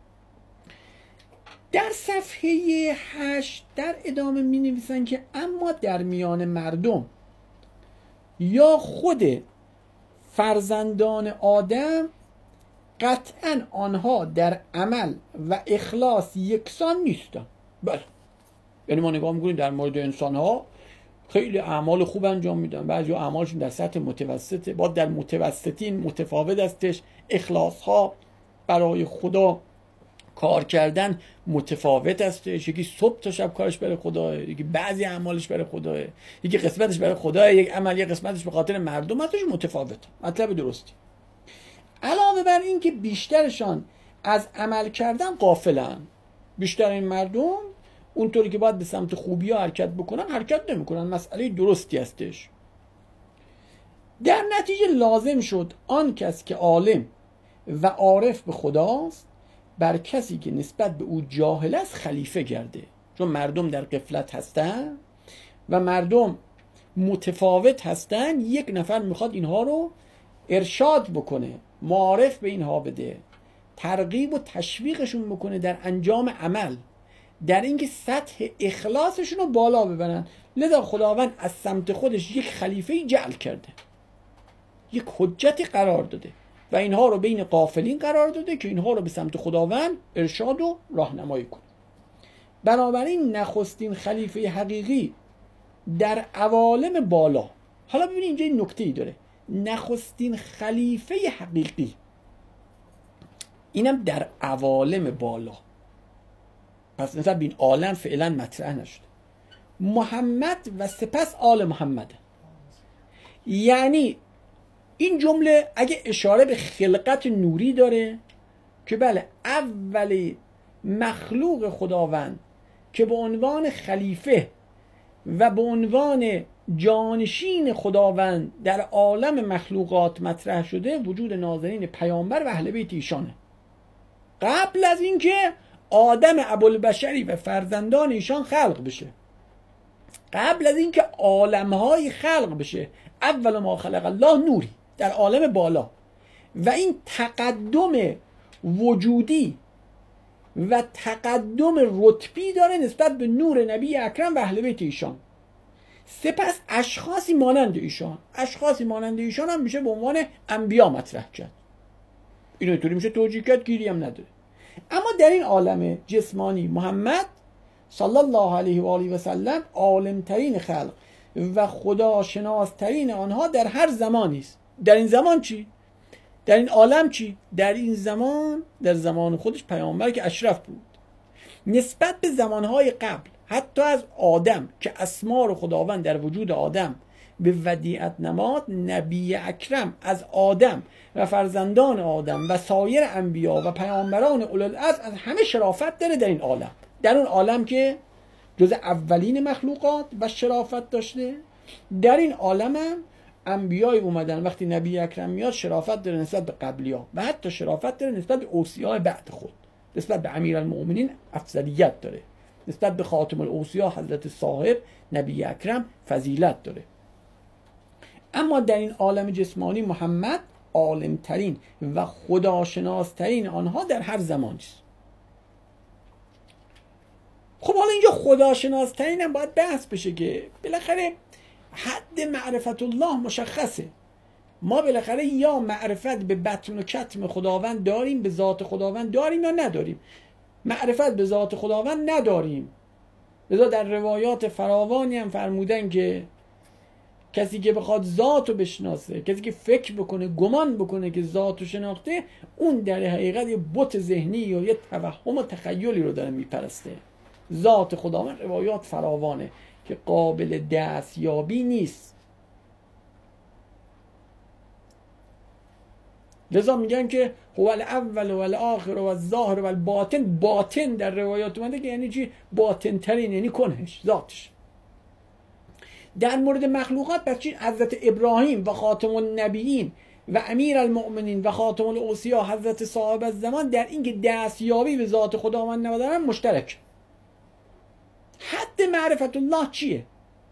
در صفحه هشت در ادامه می نویسن که اما در میان مردم یا خود فرزندان آدم قطعا آنها در عمل و اخلاص یکسان نیستن. بله، یعنی ما نگاه میکنیم در مورد انسان ها خیلی اعمال خوب انجام میدن، بعضی اعمالشون در سطح متوسطه، با در متوسطین متفاوت هستش، اخلاص ها برای خدا کار کردن متفاوت هستش، یکی صبح تا شب کارش برای خداه، یکی بعضی اعمالش برای خداه، یکی قسمتش برای خداه، یک عمل یک قسمتش به خاطر مردم هستش، متفاوت. مطلب درستی. علاوه بر این که بیشترشان از عمل کردن غافلن، بیشتر این مردم اونطوری که باید به سمت خوبی ها حرکت بکنن حرکت نمیکنن. مسئله درستی هستش. در نتیجه لازم شد آن کس که عالم و عارف به خداست بر کسی که نسبت به او جاهل است خلیفه گرده، چون مردم در غفلت هستن و مردم متفاوت هستن. یک نفر میخواد اینها رو ارشاد بکنه، معارف به اینها بده، ترغیب و تشویقشون بکنه در انجام عمل، در اینکه سطح اخلاصشون رو بالا ببرن. لذا خداوند از سمت خودش یک خلیفه جعل کرده، یک حجتی قرار داده و اینها رو بین غافلین قرار داده که اینها رو به سمت خداوند ارشاد و راهنمایی کنه. بنابراین نخستین خلیفه حقیقی در عوالم بالا، حالا ببینید اینجا این نکته ای داره، نخستین خلیفه حقیقی اینم در عوالم بالا، پس مثلا بین عالم فعلا مطرح نشده. محمد و سپس آل محمد، یعنی این جمله اگه اشاره به خلقت نوری داره که بله اول مخلوق خداوند که به عنوان خلیفه و به عنوان جانشین خداوند در عالم مخلوقات مطرح شده وجود نازنین پیامبر و اهل بیت ایشانه، قبل از اینکه آدم ابوالبشری و فرزندان ایشان خلق بشه، قبل از اینکه عالمهای خلق بشه. اول ما خلق الله نوری در عالم بالا و این تقدم وجودی و تقدم رتبی داره نسبت به نور نبی اکرم و اهل بیت ایشان. سپس اشخاصی مانند ایشان، اشخاصی مانند ایشان هم میشه به عنوان انبیا مطرح کرد. اینو اینطوری میشه توجیه کرد، گیری هم نداره. اما در این عالم جسمانی محمد صلی الله علیه و آله و سلم عالمترین خلق و خداشناسترین آنها در هر زمانی است. در این زمان چی؟ در این عالم چی؟ در این زمان، در زمان خودش پیامبر که اشرف بود نسبت به زمانهای قبل، حتی از آدم که اسمار خداوند در وجود آدم به ودیعت نماد، نبی اکرم از آدم و فرزندان آدم و سایر انبیا و پیامبران اولوالعزم از همه شرافت داره در این عالم، در اون عالم که جز اولین مخلوقات و شرافت داشته. در این عالم هم انبیای اومدن، وقتی نبی اکرم میاد شرافت داره نسبت به قبلیا و حتی شرافت داره نسبت به اوصیا بعد خود، نسبت به امیرالمؤمنین افضلیت داره، نسبت به خاتم الاوصیا حضرت صاحب نبی اکرم فضیلت داره. اما در این عالم جسمانی محمد عالمترین و خداشناسترین آنها در هر زمانی است. خب حالا اینجا خداشناسترین هم باید بحث بشه که بالاخره حد معرفت الله مشخصه. ما بالاخره یا معرفت به بطن و کتم خداوند داریم، به ذات خداوند داریم یا نداریم. معرفت به ذات خداوند نداریم، لذا در روایات فراوانی هم فرمودن که کسی که بخواد ذات رو بشناسه، کسی که فکر بکنه گمان بکنه که ذات رو شناخته، اون در حقیقت یه بت ذهنی یا یه توهم و تخیلی رو داره میپرسته. ذات خداوند روایات فراوانه که قابل دستیابی نیست. لذا میگن که هو الاول و الاخر و الظاهر و الباطن. باطن در روایات اومده که یعنی چی؟ باطن ترین، یعنی کنهش، ذاتش. در مورد مخلوقات بچین حضرت ابراهیم و خاتم النبیین و امیر المؤمنین و خاتم الاوصیا حضرت صاحب الزمان در این که دستیابی به ذات خداوند ندارن مشترک. حد معرفت الله چیه؟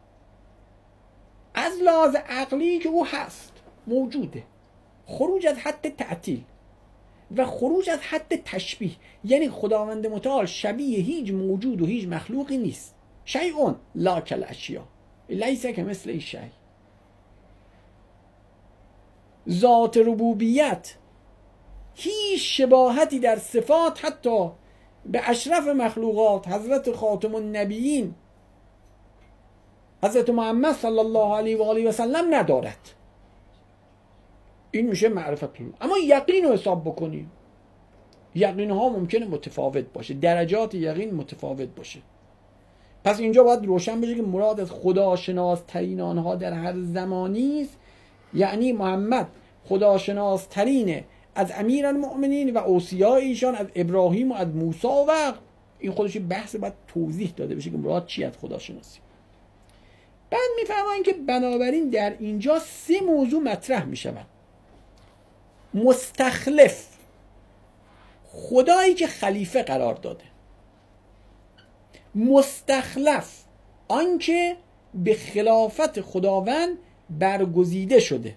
از لحاظ عقلی که او هست، موجوده، خروج از حد تعطیل و خروج از حد تشبیه، یعنی خداوند متعال شبیه هیچ موجود و هیچ مخلوقی نیست. شیء لا کالاشیاء لیس کمثله شیء. ذات ربوبیت هیچ شباهتی در صفات حتی به اشرف مخلوقات حضرت خاتم النبیین حضرت محمد صلی الله علیه و آله و سلم ندارد. این میشه معرفت الله. اما یقین رو حساب بکنیم، یقین ها ممکنه متفاوت باشه، درجات یقین متفاوت باشه. پس اینجا باید روشن بشه که مراد از خداشناس ترین آنها در هر زمانی است، یعنی محمد خداشناس ترینه از امیرالمؤمنین و اوصیاء ایشان، از ابراهیم و از موسی و این خودش بحث باید توضیح داده بشه که مراد چی از خداشناسی. بعد میفهمن که بنابراین در اینجا سه موضوع مطرح میشود. مستخلف، خدایی که خلیفه قرار داده. مستخلف، آنکه به خلافت خداوند برگزیده شده.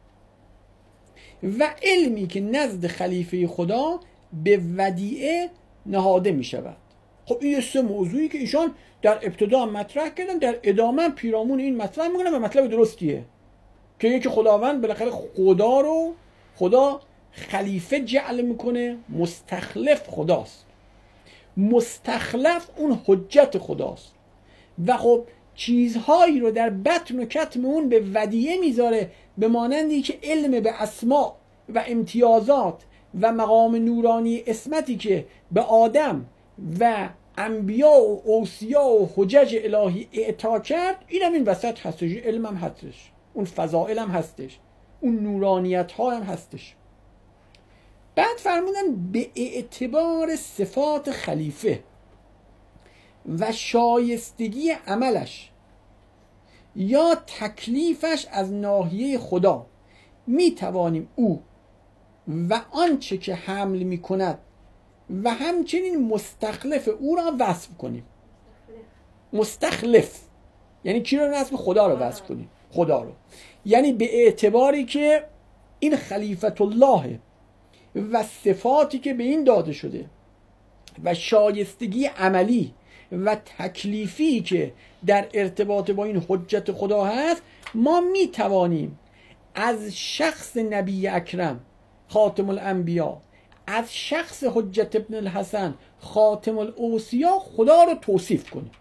و علمی که نزد خلیفه خدا به ودیعه نهاده می شود. خب این سه موضوعی که ایشان در ابتدا مطرح کردن، در ادامه پیرامون این مطرح میکنن و مطلب درستیه که یکی خداوند بالاخره خدا رو خدا خلیفه جعل میکنه، مستخلف خداست، مستخلف اون حجت خداست و خب چیزهایی رو در بطن و کتم اون به ودیعه میذاره، به مانندی که علم به اسما و امتیازات و مقام نورانی اسمتی که به آدم و انبیا و اوصیا و حجج الهی اعطا کرد، این هم این وسط هستش، علم هم هستش، اون فضائل هم هستش، اون نورانیت ها هم هستش. بعد فرمودن به اعتبار صفات خلیفه و شایستگی عملش یا تکلیفش از ناحیه خدا می توانیم او و آنچه که حمل می کند و همچنین مستخلف او را وصف کنیم. مستخلف یعنی کی رو نصب؟ خدا رو وصف کنیم، خدا رو، یعنی به اعتباری که این خلیفت الله و صفاتی که به این داده شده و شایستگی عملی و تکلیفی که در ارتباط با این حجت خدا هست، ما می توانیم از شخص نبی اکرم خاتم الانبیا، از شخص حجت ابن الحسن خاتم الاوصیا خدا رو توصیف کنیم.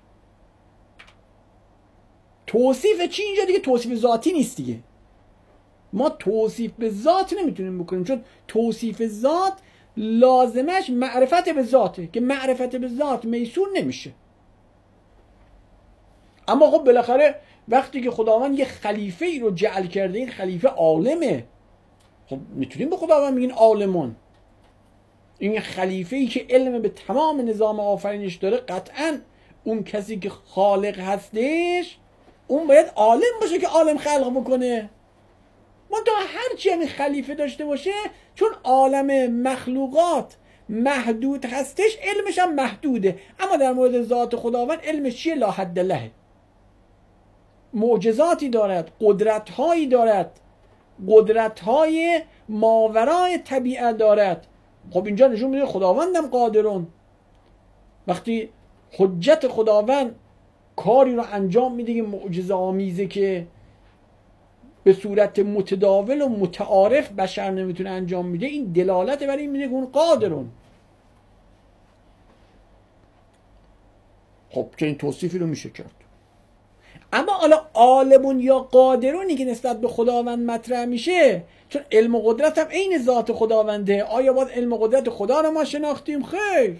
توصیف چی اینجا؟ دیگه توصیف ذاتی نیست دیگه. ما توصیف به ذات نمیتونیم بکنیم، چون توصیف ذات لازمش معرفت به ذاته که معرفت به ذات میسور نمیشه. اما خب بالاخره وقتی که خداوند یه خلیفه ای رو جعل کرده، این خلیفه عالمه، خب میتونیم به خداوند بگین عالمون. این خلیفه ای که علم به تمام نظام آفرینش داره، قطعا اون کسی که خالق هستش اون باید عالم باشه که عالم خلق بکنه. منتها هرچی همین خلیفه داشته باشه، چون عالم مخلوقات محدود هستش، علمش هم محدوده. اما در مورد ذات خداوند علمش چیه؟ لا حد له، معجزاتی دارد، قدرتهایی دارد، قدرتهای ماورای طبیعت دارد. خب اینجا نشون میده خداوندم قادرون. وقتی حجت خداوند کاری رو انجام میده که معجزه آمیزه که به صورت متداول و متعارف بشر نمیتونه انجام میده، این دلالت بر این میده که اون قادرون. خب که این توصیفی رو میشه کرد. اما حالا عالمون یا قادرونی که نسبت به خداوند مطرح میشه، چون علم و قدرت هم عین ذات خداونده، آیا باید علم و قدرت خدا رو ما شناختیم؟ خیر.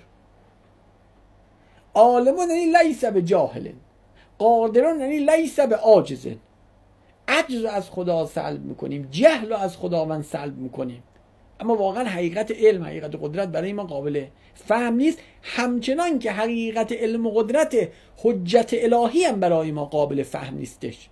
عالمون یعنی لیس به جاهل، قادرون یعنی لیس به عاجز. عجز از خدا سلب میکنیم، جهل رو از خداوند سلب میکنیم. اما واقعا حقیقت علم، حقیقت قدرت برای ما قابل فهم نیست، همچنان که حقیقت علم و قدرت حجت الهی هم برای ما قابل فهم نیستش.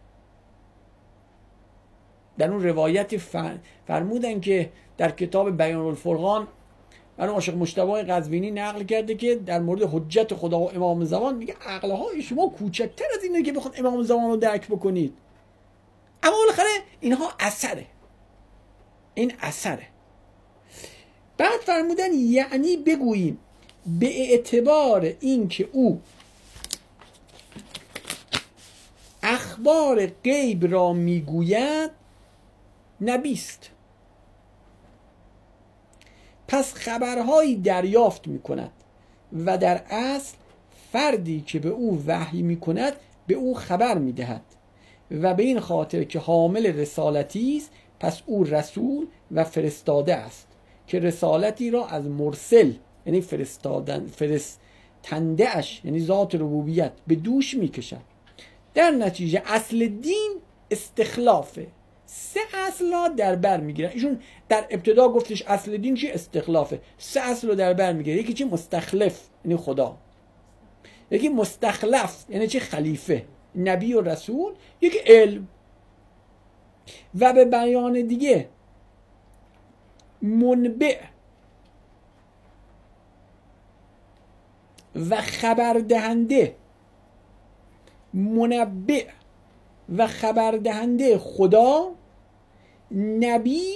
در اون روایت فرمودن که در کتاب بیان الفرقان برای عاشق مجتبی قزوینی نقل کرده که در مورد حجت خدا و امام زمان میگه عقلهای شما کوچکتر از اینه که بخواد امام زمان رو درک بکنید. اما بالاخره اینها اثره، این اثره. بعد فرمودن یعنی بگوییم به اعتبار این که او اخبار غیب را میگوید نبیست، پس خبرهایی دریافت میکند و در اصل فردی که به او وحی میکند به او خبر میدهد و به این خاطر که حامل رسالتی است، پس او رسول و فرستاده است که رسالتی را از مرسل یعنی فرستادن فرستنده اش یعنی ذات ربوبیت به دوش میکشد. در نتیجه اصل دین استخلافه. سه اصل را در بر میگیرن. ایشون در ابتدا گفتش اصل دین چی؟ استخلافه. سه اصل رو در بر میگیره. یکی چی؟ مستخلف یعنی خدا، یکی مستخلف یعنی چی؟ خلیفه، نبی و رسول، یکی علم. و به بیان دیگه منبع و خبردهنده، منبع و خبردهنده خدا، نبی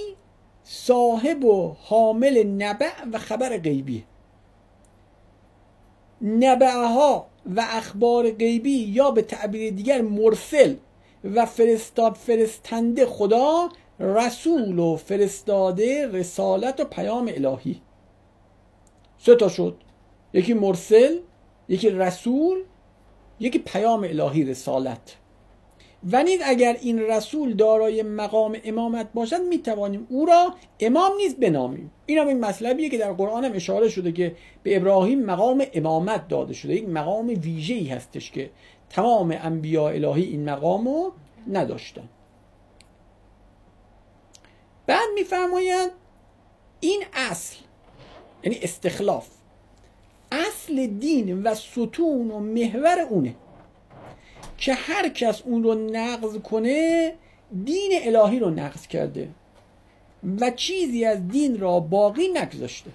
صاحب و حامل نبع و خبر غیبی. نبعها و اخبار غیبی یا به تعبیر دیگر مرسل و فرستاد فرستنده خدا، رسول و فرستاده رسالت و پیام الهی. سه تا شد، یکی مرسل، یکی رسول، یکی پیام الهی رسالت. و نیز اگر این رسول دارای مقام امامت باشد میتوانیم او را امام نیز بنامیم. این هم این مطلبیه که در قرآن هم اشاره شده که به ابراهیم مقام امامت داده شده، یک مقام ویژه‌ای هستش که تمام انبیاء الهی این مقامو نداشتن. بعد میفرمایند این اصل، یعنی استخلاف، اصل دین و ستون و محور اونه که هر کس اون رو نقض کنه دین الهی رو نقض کرده و چیزی از دین را باقی نگذاشته.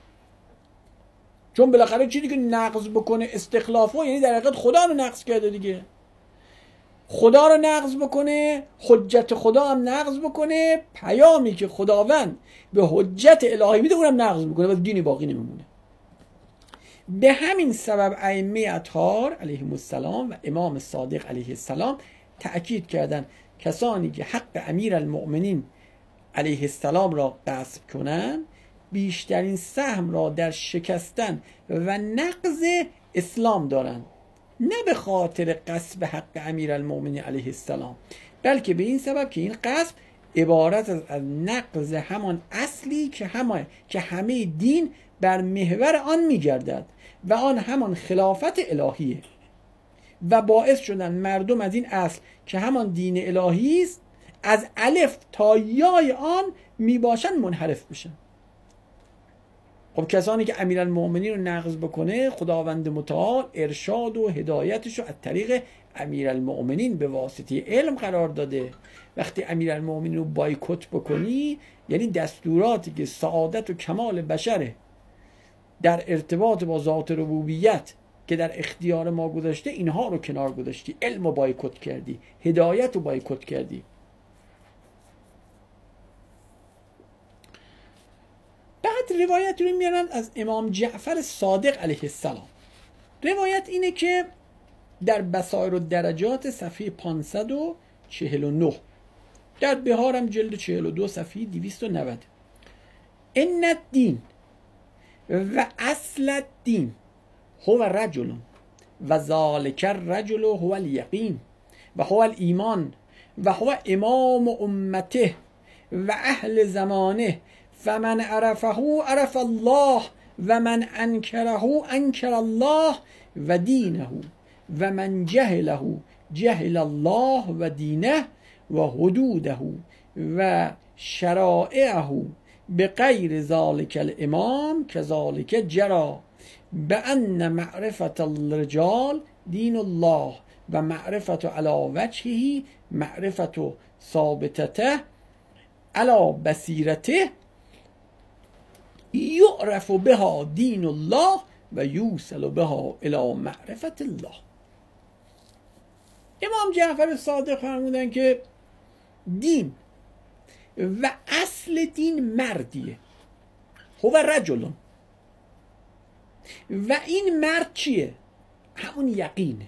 چون بالاخره چیزی که نقض بکنه استخلافه، یعنی در حقیقت خدا رو نقض کرده دیگه. خدا رو نقض بکنه، حجت خدا هم نقض بکنه، پیامی که خداوند به حجت الهی میده اونم نقض بکنه و دینی باقی نمیمونه. به همین سبب ائمه اطهار علیهم السلام و امام صادق علیه السلام تأکید کردند کسانی که حق امیر المؤمنین علیه السلام را غصب کنند بیشترین سهم را در شکستن و نقض اسلام دارند، نه به خاطر غصب حق امیر المؤمنین علیه السلام، بلکه به این سبب که این غصب عبارت از نقض همان اصلی که همه که همه دین بر محور آن می‌گردد و آن همان خلافت الهیه و باعث شدن مردم از این اصل که همان دین الهی است از الف تا یای آن میباشن منحرف بشن. خب کسانی که امیرالمؤمنین رو نقض بکنه خداوند متعال ارشاد و هدایتش رو از طریق امیرالمؤمنین به واسطه علم قرار داده. وقتی امیرالمؤمنین رو بایکوت بکنی یعنی دستوراتی که سعادت و کمال بشره در ارتباط با ذات ربوبیت که در اختیار ما گذاشته اینها رو کنار گذاشتی، علم رو بایکوت کردی، هدایت رو بایکوت کردی. بعد روایت رو میارن از امام جعفر صادق علیه السلام. روایت اینه که در بصائر الدرجات صفحه پانصد و چهل و نه، در بهارم جلد چهل و دو صفحه دویست و نود، ان الدین و اصل الدین هو رجل و ذالک الرجل هو الیقین و هو الایمان و هو امام امته و اهل زمانه فمن عرفه عرف الله و من انکره انکر الله و دینه و من جهله جهل الله و دینه و حدوده و شرائعه بغیر ذلك الامام كذلك جرى بأن معرفة الرجال دين الله و معرفة على وجهه معرفة ثابتته على بصیرته یعرف بها دین الله و یوصل بها الى معرفت الله. امام جعفر صادق فرمودن که دین و اصل دین مردیه، هو رجلون، و این مرد چیه؟ همون یقینه.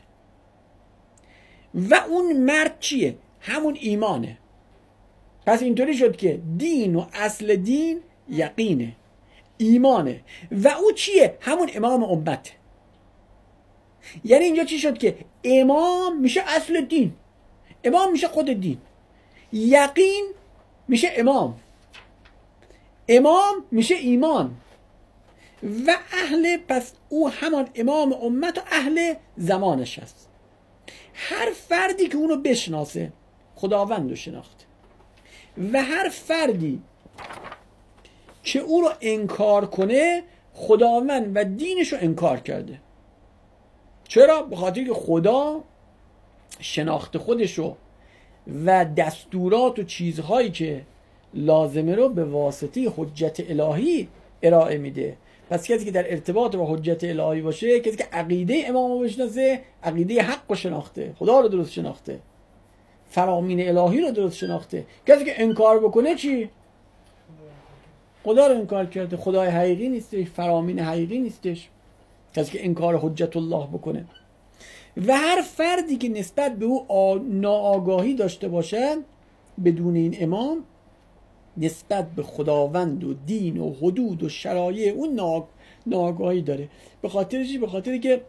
و اون مرد چیه؟ همون ایمانه. پس اینطوری شد که دین و اصل دین یقینه، ایمانه، و او چیه؟ همون امام امت. یعنی اینجا چی شد که امام میشه اصل دین، امام میشه خود دین، یقین میشه امام، امام میشه ایمان و اهل، پس او همان امام امت و اهل زمانش هست. هر فردی که اونو بشناسه خداوند رو شناخته و هر فردی که او رو انکار کنه خداوند و دینش رو انکار کرده. چرا؟ به خاطر که خدا شناخت خودشو و دستورات و چیزهایی که لازمه رو به واسطه حجت الهی ارائه میده. پس کسی که در ارتباط با حجت الهی باشه، کسی که عقیده امام رو بشناسه، عقیده حق رو شناخته، خدا رو درست شناخته، فرامین الهی رو درست شناخته. کسی که انکار بکنه چی؟ خدا رو انکار کرده، خدای حقیقی نیستش، فرامین حقیقی نیستش. کسی که انکار حجت الله بکنه. و هر فردی که نسبت به او ناآگاهی داشته باشد بدون این امام، نسبت به خداوند و دین و حدود و شرایع اون ناآگاهی داره. به خاطر چی؟ به خاطر که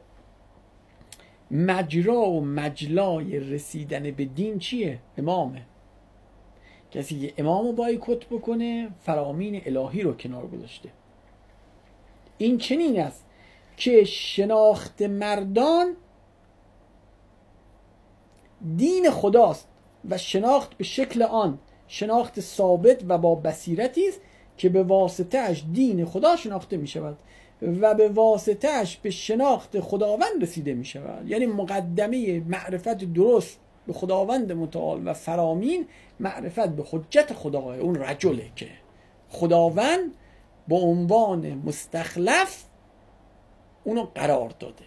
مجرا و مجلای رسیدن به دین چیه؟ امامه. کسی که امامو بایکوت بکنه فرامین الهی رو کنار گذاشته. این چنین است که شناخت مردان دین خداست و شناخت به شکل آن شناخت ثابت و با بصیرتی است که به واسطه اش دین خدا شناخته می شود و به واسطه اش به شناخت خداوند رسیده می شود. یعنی مقدمه معرفت درست به خداوند متعال و فرامین معرفت به حجت خدای اون رجله که خداوند با عنوان مستخلف اونو قرار داده.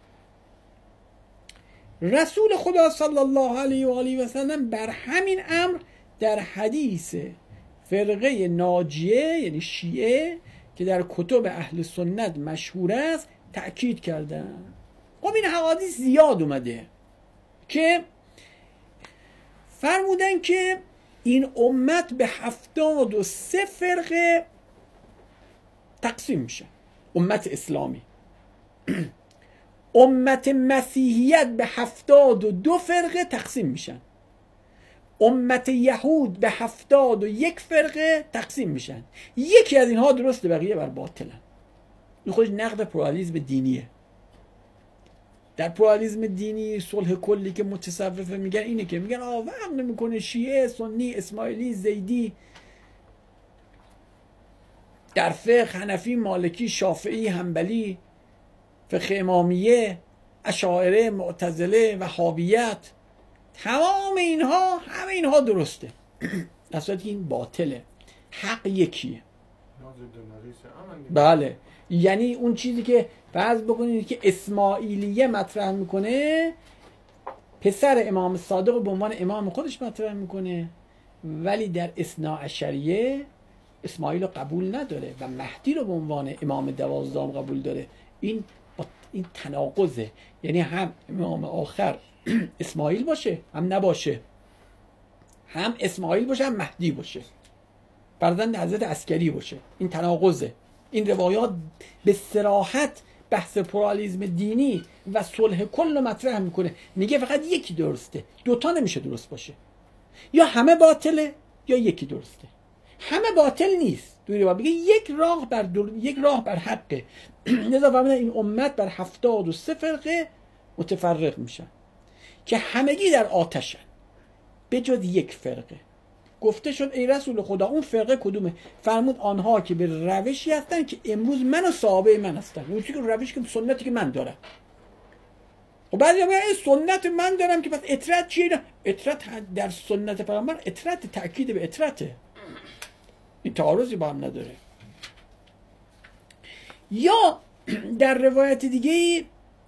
رسول خدا صلی الله علیه و آله و سلم بر همین امر در حدیث فرقه ناجیه یعنی شیعه که در کتب اهل سنت مشهور است تأکید کردن. خب این حوادث زیاد اومده که فرمودن که این امت به هفتاد و سه فرقه تقسیم میشه. امت اسلامی امت مسیحیت به هفتاد و دو فرقه تقسیم میشن. امت یهود به هفتاد و یک فرقه تقسیم میشن. یکی از اینها درسته، بقیه بر باطلن. این خودش نقد پلورالیسم دینیه. در پلورالیسم دینی صلح کلی که متصوفه میگن اینه که میگن آه فرق نمیکنه شیعه، سنی، اسماعیلی، زیدی، در فقه حنفی، مالکی، شافعی، حنبلی، فقه امامیه، اشاعره، معتزله، وهابیت، تمام اینها همه اینها درسته. در صورتی که این باطله. حق یکیه. بله، یعنی اون چیزی که فرض بکنید که اسماعیلیه مطرح میکنه، پسر امام صادق به عنوان امام خودش مطرح میکنه، ولی در اثنا عشریه اسماعیل رو قبول نداره و مهدی رو به عنوان امام دوازدهم قبول داره. این این تناقضه. یعنی هم امام آخر اسماعیل باشه هم نباشه، هم اسماعیل باشه هم مهدی باشه، فرزند حضرت عسکری باشه. این تناقضه. این روایات به صراحت بحث پلورالیسم دینی و صلح کل مطرح میکنه. میگه فقط یکی درسته، دوتا نمیشه درست باشه. یا همه باطله یا یکی درسته. همه باطل نیست. دوری با بگه یک راه بر در... یک راه بر حقه. لذا فهمیدن این امت بر هفتاد و سه فرقه متفرق میشن که همگی در آتشن به جز یک فرقه. گفته شد ای رسول خدا اون فرقه کدومه؟ فرمود آنها که به روشی هستن که امروز من و صحابه من هستن. اون که روشی که سنتی که من دارم. و بعضی میگن این سنت من دارم که پس اطرت چیه؟ اطرت در سنت پیامبر اطرت تأکید به اطرته. این تعارضی با هم نداره. یا در روایت دیگه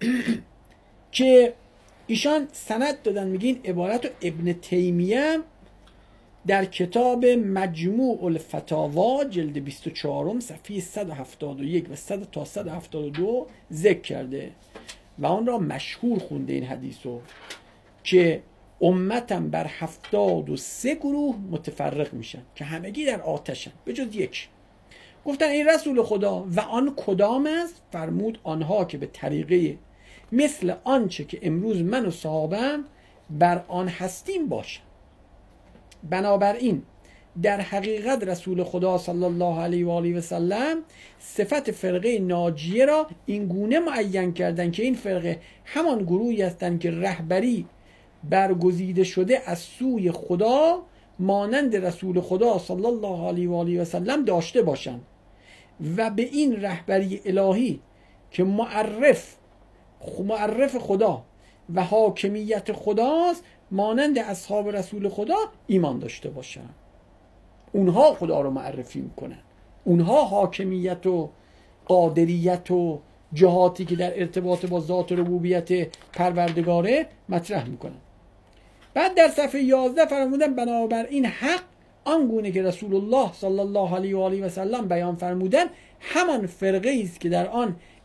که ایشان سند دادن، میگین عبارت رو ابن تیمیه در کتاب مجموع الفتاوا جلد بیست و چهار صفحه صد و هفتاد و یک و صد تا صد و هفتاد و دو ذکر کرده و آن را مشهور خونده این حدیثو که امتم بر هفتاد و سه گروه متفرق میشن که همگی در آتشن به جز یک. گفتن این رسول خدا و آن کدام است؟ فرمود آنها که به طریقه مثل آنچه که امروز من و صحابم بر آن هستیم باشن. بنابراین در حقیقت رسول خدا صلی الله علیه و آله و سلم صفت فرقه ناجیه را این گونه معین کردند که این فرقه همان گروهی هستند که رهبری برگزیده شده از سوی خدا مانند رسول خدا صلی الله علیه و آله و سلم داشته باشند و به این رهبری الهی که معرف معرف خدا و حاکمیت خداست مانند اصحاب رسول خدا ایمان داشته باشند. اونها خدا رو معرفی میکنن، اونها حاکمیت و قادریت و جهاتی که در ارتباط با ذات ربوبیت پروردگاره مطرح میکنن. بعد در صفحه یازده فرمودن بنابراین حق آنگونه که رسول الله صلی الله علیه و آله و سلم بیان فرمودن همان فرقه است که در آن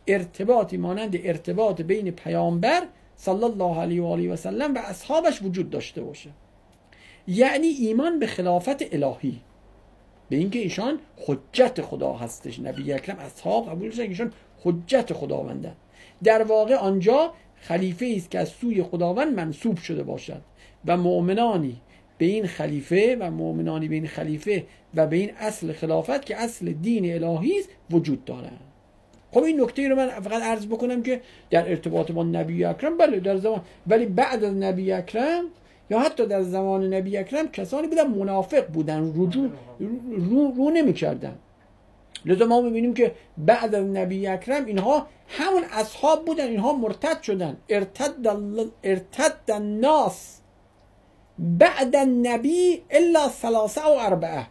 ارتباطی مانند ارتباط بین پیامبر صلی الله علیه و آله و سلم و اصحابش وجود داشته باشه. یعنی ایمان به خلافت الهی، به اینکه ایشان حجت خدا هستش. نبی اکرم اصحاب قبول داشتن ایشان حجت خداوندن. در واقع آنجا خلیفه است که از سوی خداوند منصوب شده باشد و مؤمنانی به این خلیفه و مؤمنانی به این خلیفه و به این اصل خلافت که اصل دین الهی است وجود دارند. خب این نکته رو من فقط عرض بکنم که در ارتباط با نبی اکرم، بله در زمان، ولی بعد از نبی اکرم یا حتی در زمان نبی اکرم کسانی بودن منافق بودن، رجوع رو, رو نمی کردن. لذا ما میبینیم که بعد از نبی اکرم اینها همون اصحاب بودن، اینها مرتد شدن. ارتد, ارتد الناس بعد النبی الا ثلاثه و اربعه،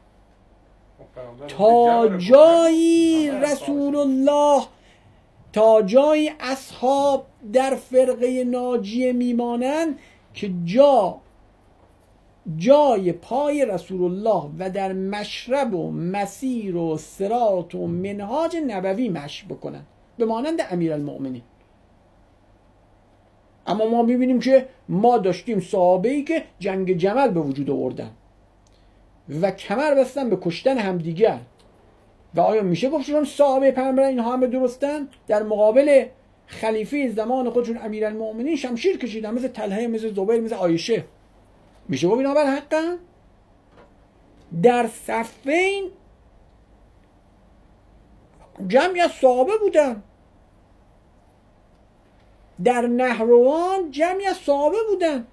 تا جایی رسول الله، تا جایی اصحاب در فرقه ناجیه میمانند که جا جای پای رسول الله و در مشرب و مسیر و صراط و منهاج نبوی مشی بکنن به مانند امیرالمؤمنین. اما ما میبینیم که ما داشتیم صحابه‌ای که جنگ جمل به وجود آوردن و کمر بستن به کشتن همدیگر. و آیا میشه گفتشون صحابه پیامبر اینها همه درستن؟ در مقابل خلیفه زمان خودشون امیرالمؤمنین شمشیر کشیدن، مثل طلحه، مثل زبیر، مثل عایشه. میشه گفت اینا بر حقن؟ در صفین جمعی از صحابه بودن، در نهروان جمعی از صحابه بودن.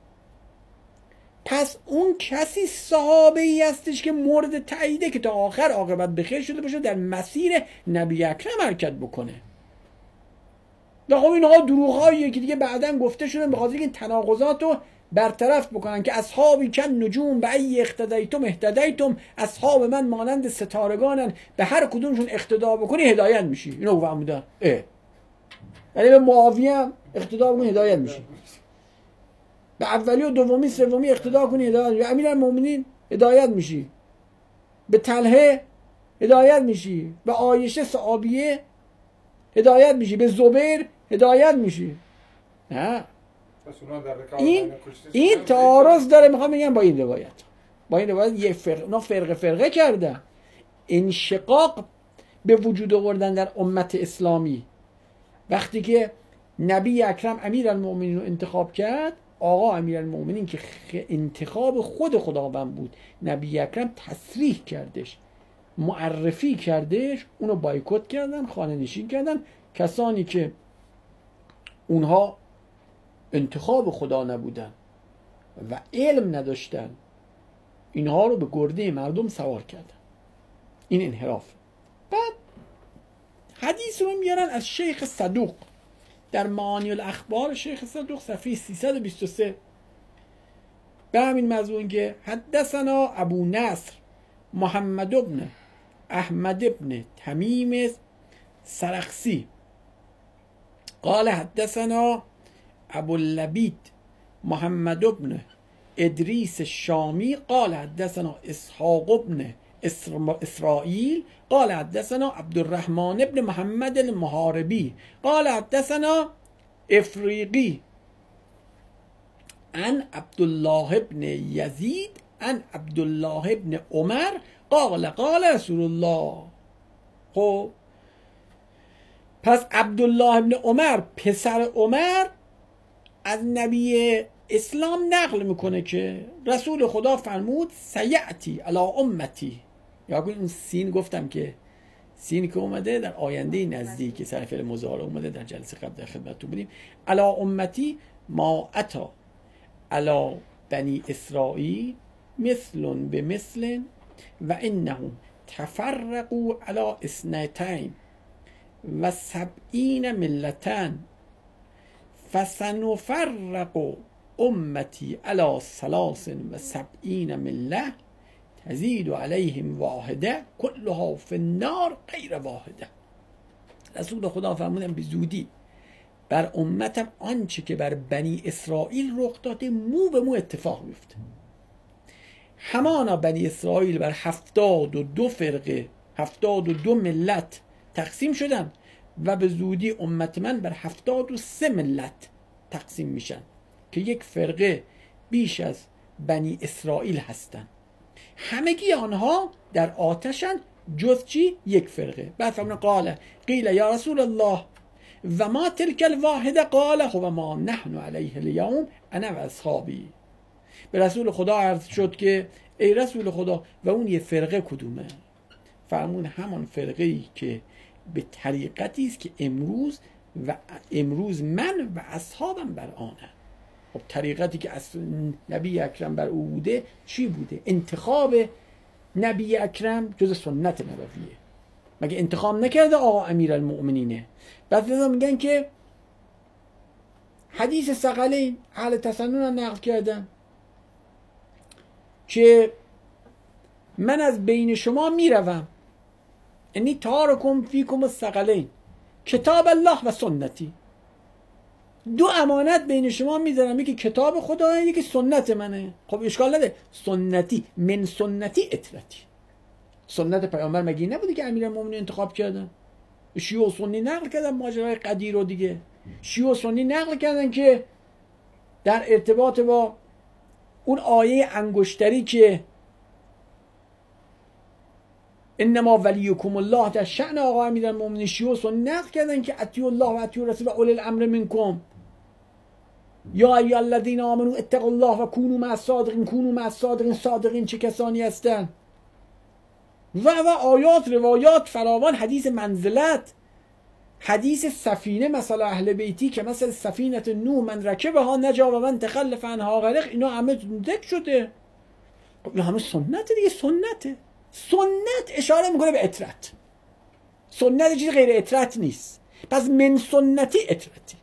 پس اون کسی صحابه ای هستش که مورد تاییده که تا آخر عاقبت بخیر شده باشه در مسیر نبی اکرم حرکت بکنه. و خب اینها دروغ‌هاییه که دیگه بعداً گفته شده به خاطر این تناقضات رو برطرف بکنن که اصحابی کن نجوم به ای اقتدیتم اهتدیتم، اصحاب من مانند ستارگانن، به هر کدومشون اقتدا بکنی هدایت میشی. اینو فهمیدن. اه یعنی به معاویه هم اقتدا بکنی هدایت میشی، به اولی و دومی سومی اقتدا کنی هدایت میشی، به امیرالمؤمنین هدایت میشی، به طلحه هدایت میشی، به عایشه صحابیه هدایت میشی، به زبیر هدایت میشی. نه این این تعارض داره. میخوام بگم با این روایت با این روایت یه فرق نه فرقه فرقه کردن، انشقاق به وجود آوردن در امت اسلامی. وقتی که نبی اکرم امیرالمؤمنین رو انتخاب کرد، آقا امیرالمؤمنین که انتخاب خود خداوند بود، نبی اکرم تصریح کردش، معرفی کردش، اونو بایکوت کردن، خانه نشین کردن. کسانی که اونها انتخاب خدا نبودن و علم نداشتن، اینها رو به گرده مردم سوار کردن. این انحراف. بعد حدیث رو میارن از شیخ صدوق در معانی الاخبار. شیخ صدوق صفحه سیصد و بیست و سه به همین مضمون که حدثنا ابو نصر محمد ابن احمد ابن تمیم سرخسی قال حدثنا ابو اللبید محمد ابن ادریس الشامی قال حدثنا اسحاق ابن اسرائیل قال حدثنا عبد الرحمن ابن محمد المحاربی قال حدثنا افریقی عن عبد الله ابن یزید عن عبد الله ابن عمر قال قال رسول الله. خب پس عبدالله ابن عمر پسر عمر از نبی اسلام نقل میکنه که رسول خدا فرمود سیعتی علی امتی. یا اون سین گفتم که سین که اومده در آینده نزدیک سر فعل مضارع اومده، در جلسه قبل در خدمتتون بودیم. علی امتی ما اتا علی بنی اسرائیل مثل به مثل و انهم تفرقوا علی اثنتین و سبعین ملتن فسنفرق امتی علی ثلاث و سبعین مله تزید علیهم واحده کلها فی النار غیر واحده. رسول خدا فرمودن به زودی بر امتم آنچه که بر بنی اسرائیل رخ داده مو به مو اتفاق میفته. همانا بنی اسرائیل بر هفتاد و دو فرقه، هفتاد و دو ملت تقسیم شدن. و به زودی امت من بر هفتاد و سه ملت تقسیم میشن که یک فرقه بیش از بنی اسرائیل هستن، همگی آنها در آتشن جز چی؟ یک فرقه. بعد فرمون قال قیل یا رسول الله و ما تلک الواحده قال و ما نحن علیه الیوم انا و اصحابی. به رسول خدا عرض شد که ای رسول خدا و اون یه فرقه کدومه؟ فرمون همان فرقه ای که به طریقتی است که امروز و امروز من و اصحابم بر آنه. خب طریقتی که از نبی اکرم بر او بوده چی بوده؟ انتخاب نبی اکرم جز سنت نبویه. مگه انتخاب نکرده آقا امیرالمؤمنینه؟ بعد میگن که حدیث ثقلین اهل تسنن نقل کردن که من از بین شما میروم، انی تارکم فیکم الثقلین کتاب الله و سنتی. دو امانت بین شما میذارم، یکی کتاب خدا، یکی سنت منه. خب اشکال نده، سنتی من سنتی اطرتی. سنت پیامبر مگه نبودی که امیرالمومنین انتخاب کردن؟ شیعه و سنی نقل کردن ماجرای قدیر رو دیگه. شیعه و سنی نقل کردن که در ارتباط با اون آیه انگشتری که انما ولیکم الله در شأن آقا امیرالمومنین، شیعه و سنی نقل کردن که اطیعوا الله و اطیعوا الرسول و اولی الامر منکم یا ایها الذین آمنوا اتقوا الله و کونوا مع الصادقین. کونوا مع الصادقین، صادقین چه کسانی هستن؟ و و آیات روایات فراوان، حدیث منزلت، حدیث سفینه مثلا اهل بیتی که مثل سفینه نوح من رکبها نجا و من تخلف عنها غرق، اینا همه ذکر شده. اینا همه سنت دیگه. سنته. سنت اشاره میکنه به اطرت. سنت چیز غیر اطرت نیست. پس من سنتی اطرتی.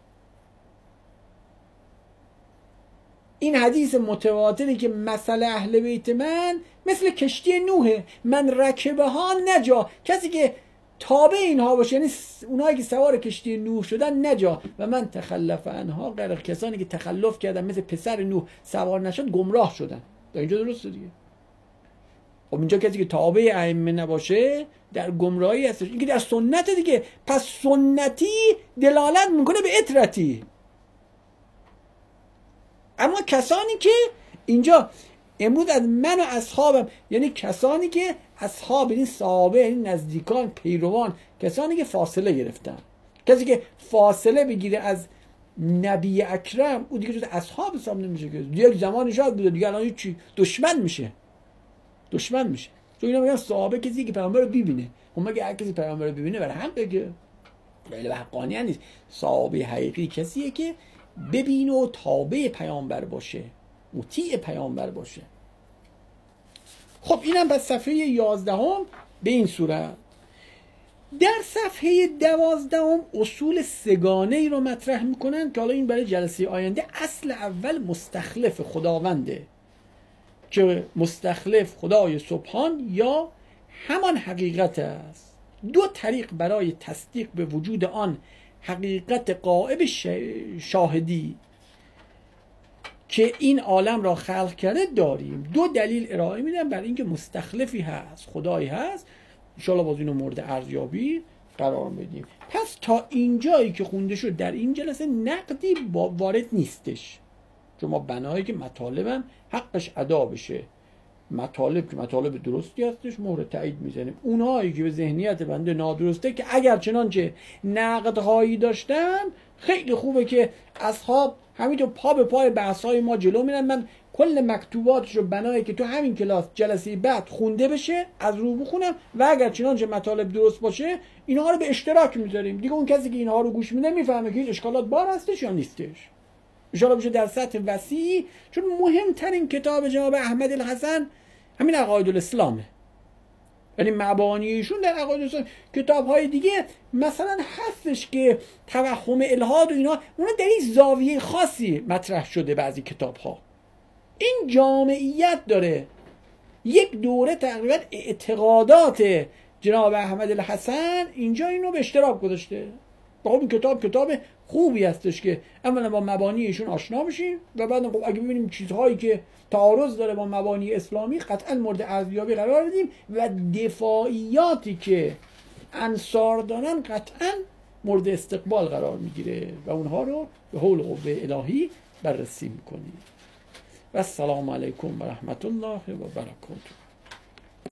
این حدیث متواتری که مثل اهل بیت من مثل کشتی نوحه، من رکبه ها نجا، کسی که تابع اینها باشه، یعنی اونایی که سوار کشتی نوح شدن نجا و من تخلف عنها غرق، کسانی که تخلف کردن مثل پسر نوح سوار نشد گمراه شدن. تا اینجا درسته دیگه. خب اینجا کسی که تابع ائمه نباشه در گمراهی هستش. این که در سنت دیگه. پس سنتی دلالت میکنه به اطرتی. اما کسانی که اینجا امروز از من و اصحابم، یعنی کسانی که اصحاب این صحابه، این نزدیکان، پیروان، کسانی که فاصله گرفتن. کسی که فاصله بگیره از نبی اکرم او دیگه جز اصحاب حساب نمیشه که دیگه زمانی شاید بوده، دیگه الان چی دشمن میشه. دشمن میشه. تو اینا میگن صحابه کسی که پیامبر رو ببینه. خب مگه هر کسی پیامبر رو ببینه برای هم بگه؟ خیلی حقانی نیست. صحابه حقیقی کسیه که ببینه و تابع پیامبر باشه، مطیع پیامبر باشه. خب اینم پس صفحه یازدهم به این صورت. در صفحه دوازدهم اصول سگانه ای رو مطرح میکنن که حالا این برای جلسه آینده. اصل اول مستخلف خداونده که مستخلف خدای سبحان یا همان حقیقت است. دو طریق برای تصدیق به وجود آن حقیقت غائب شاهدی که این عالم را خلق کرده داریم. دو دلیل ارائه میدن برای اینکه مستخلفی هست، خدایی هست. ان شاء الله باز اینو مورد ارزیابی قرار بدیم. پس تا اینجایی که خونده شد در این جلسه نقدی وارد نیستش، چون ما بنایی که مطالبم حقش ادا بشه، مطالب که مطالب درستی هستش مهر تایید میزنیم. اونهایی که به ذهنیت بنده نادرسته که اگر چنانچه نقدهایی داشتن، خیلی خوبه که اصحاب همینطور پا به پای بحث‌های ما جلو میرن. من کل مکتوباتش رو بنایی که تو همین کلاس جلسه بعد خونده بشه از رو بخونم و اگر چنانچه مطالب درست باشه اینها رو به اشتراک میذاریم. دیگه اون کسی که اینها رو گوش میده میفهمه که این اشکالات بار هستش یا نیستش. انشاءالله بشه در سطح وسیعی، چون مهمترین کتاب جناب احمد الحسن همین عقاید الاسلامه، یعنی مبانیشون در عقاید الاسلام. کتاب های دیگه مثلا هستش که توهم الحاد و اینا، اونا در این زاویه خاصی مطرح شده. بعضی کتاب ها این جامعیت داره. یک دوره تقریبا اعتقادات جناب احمد الحسن اینجا اینو به اشتراک گذاشته. خب این کتاب کتاب خوبی هستش که اولا با مبانی ایشون آشنا بشیم و بعد خب اگه ببینیم چیزهایی که تعارض داره با مبانی اسلامی قطعا مورد ارزیابی قرار بدیم و دفاعیاتی که انصار دارن قطعا مورد استقبال قرار میگیره و اونها رو به حول و قوه الهی بررسی میکنیم. و السلام علیکم و رحمت الله و برکاته.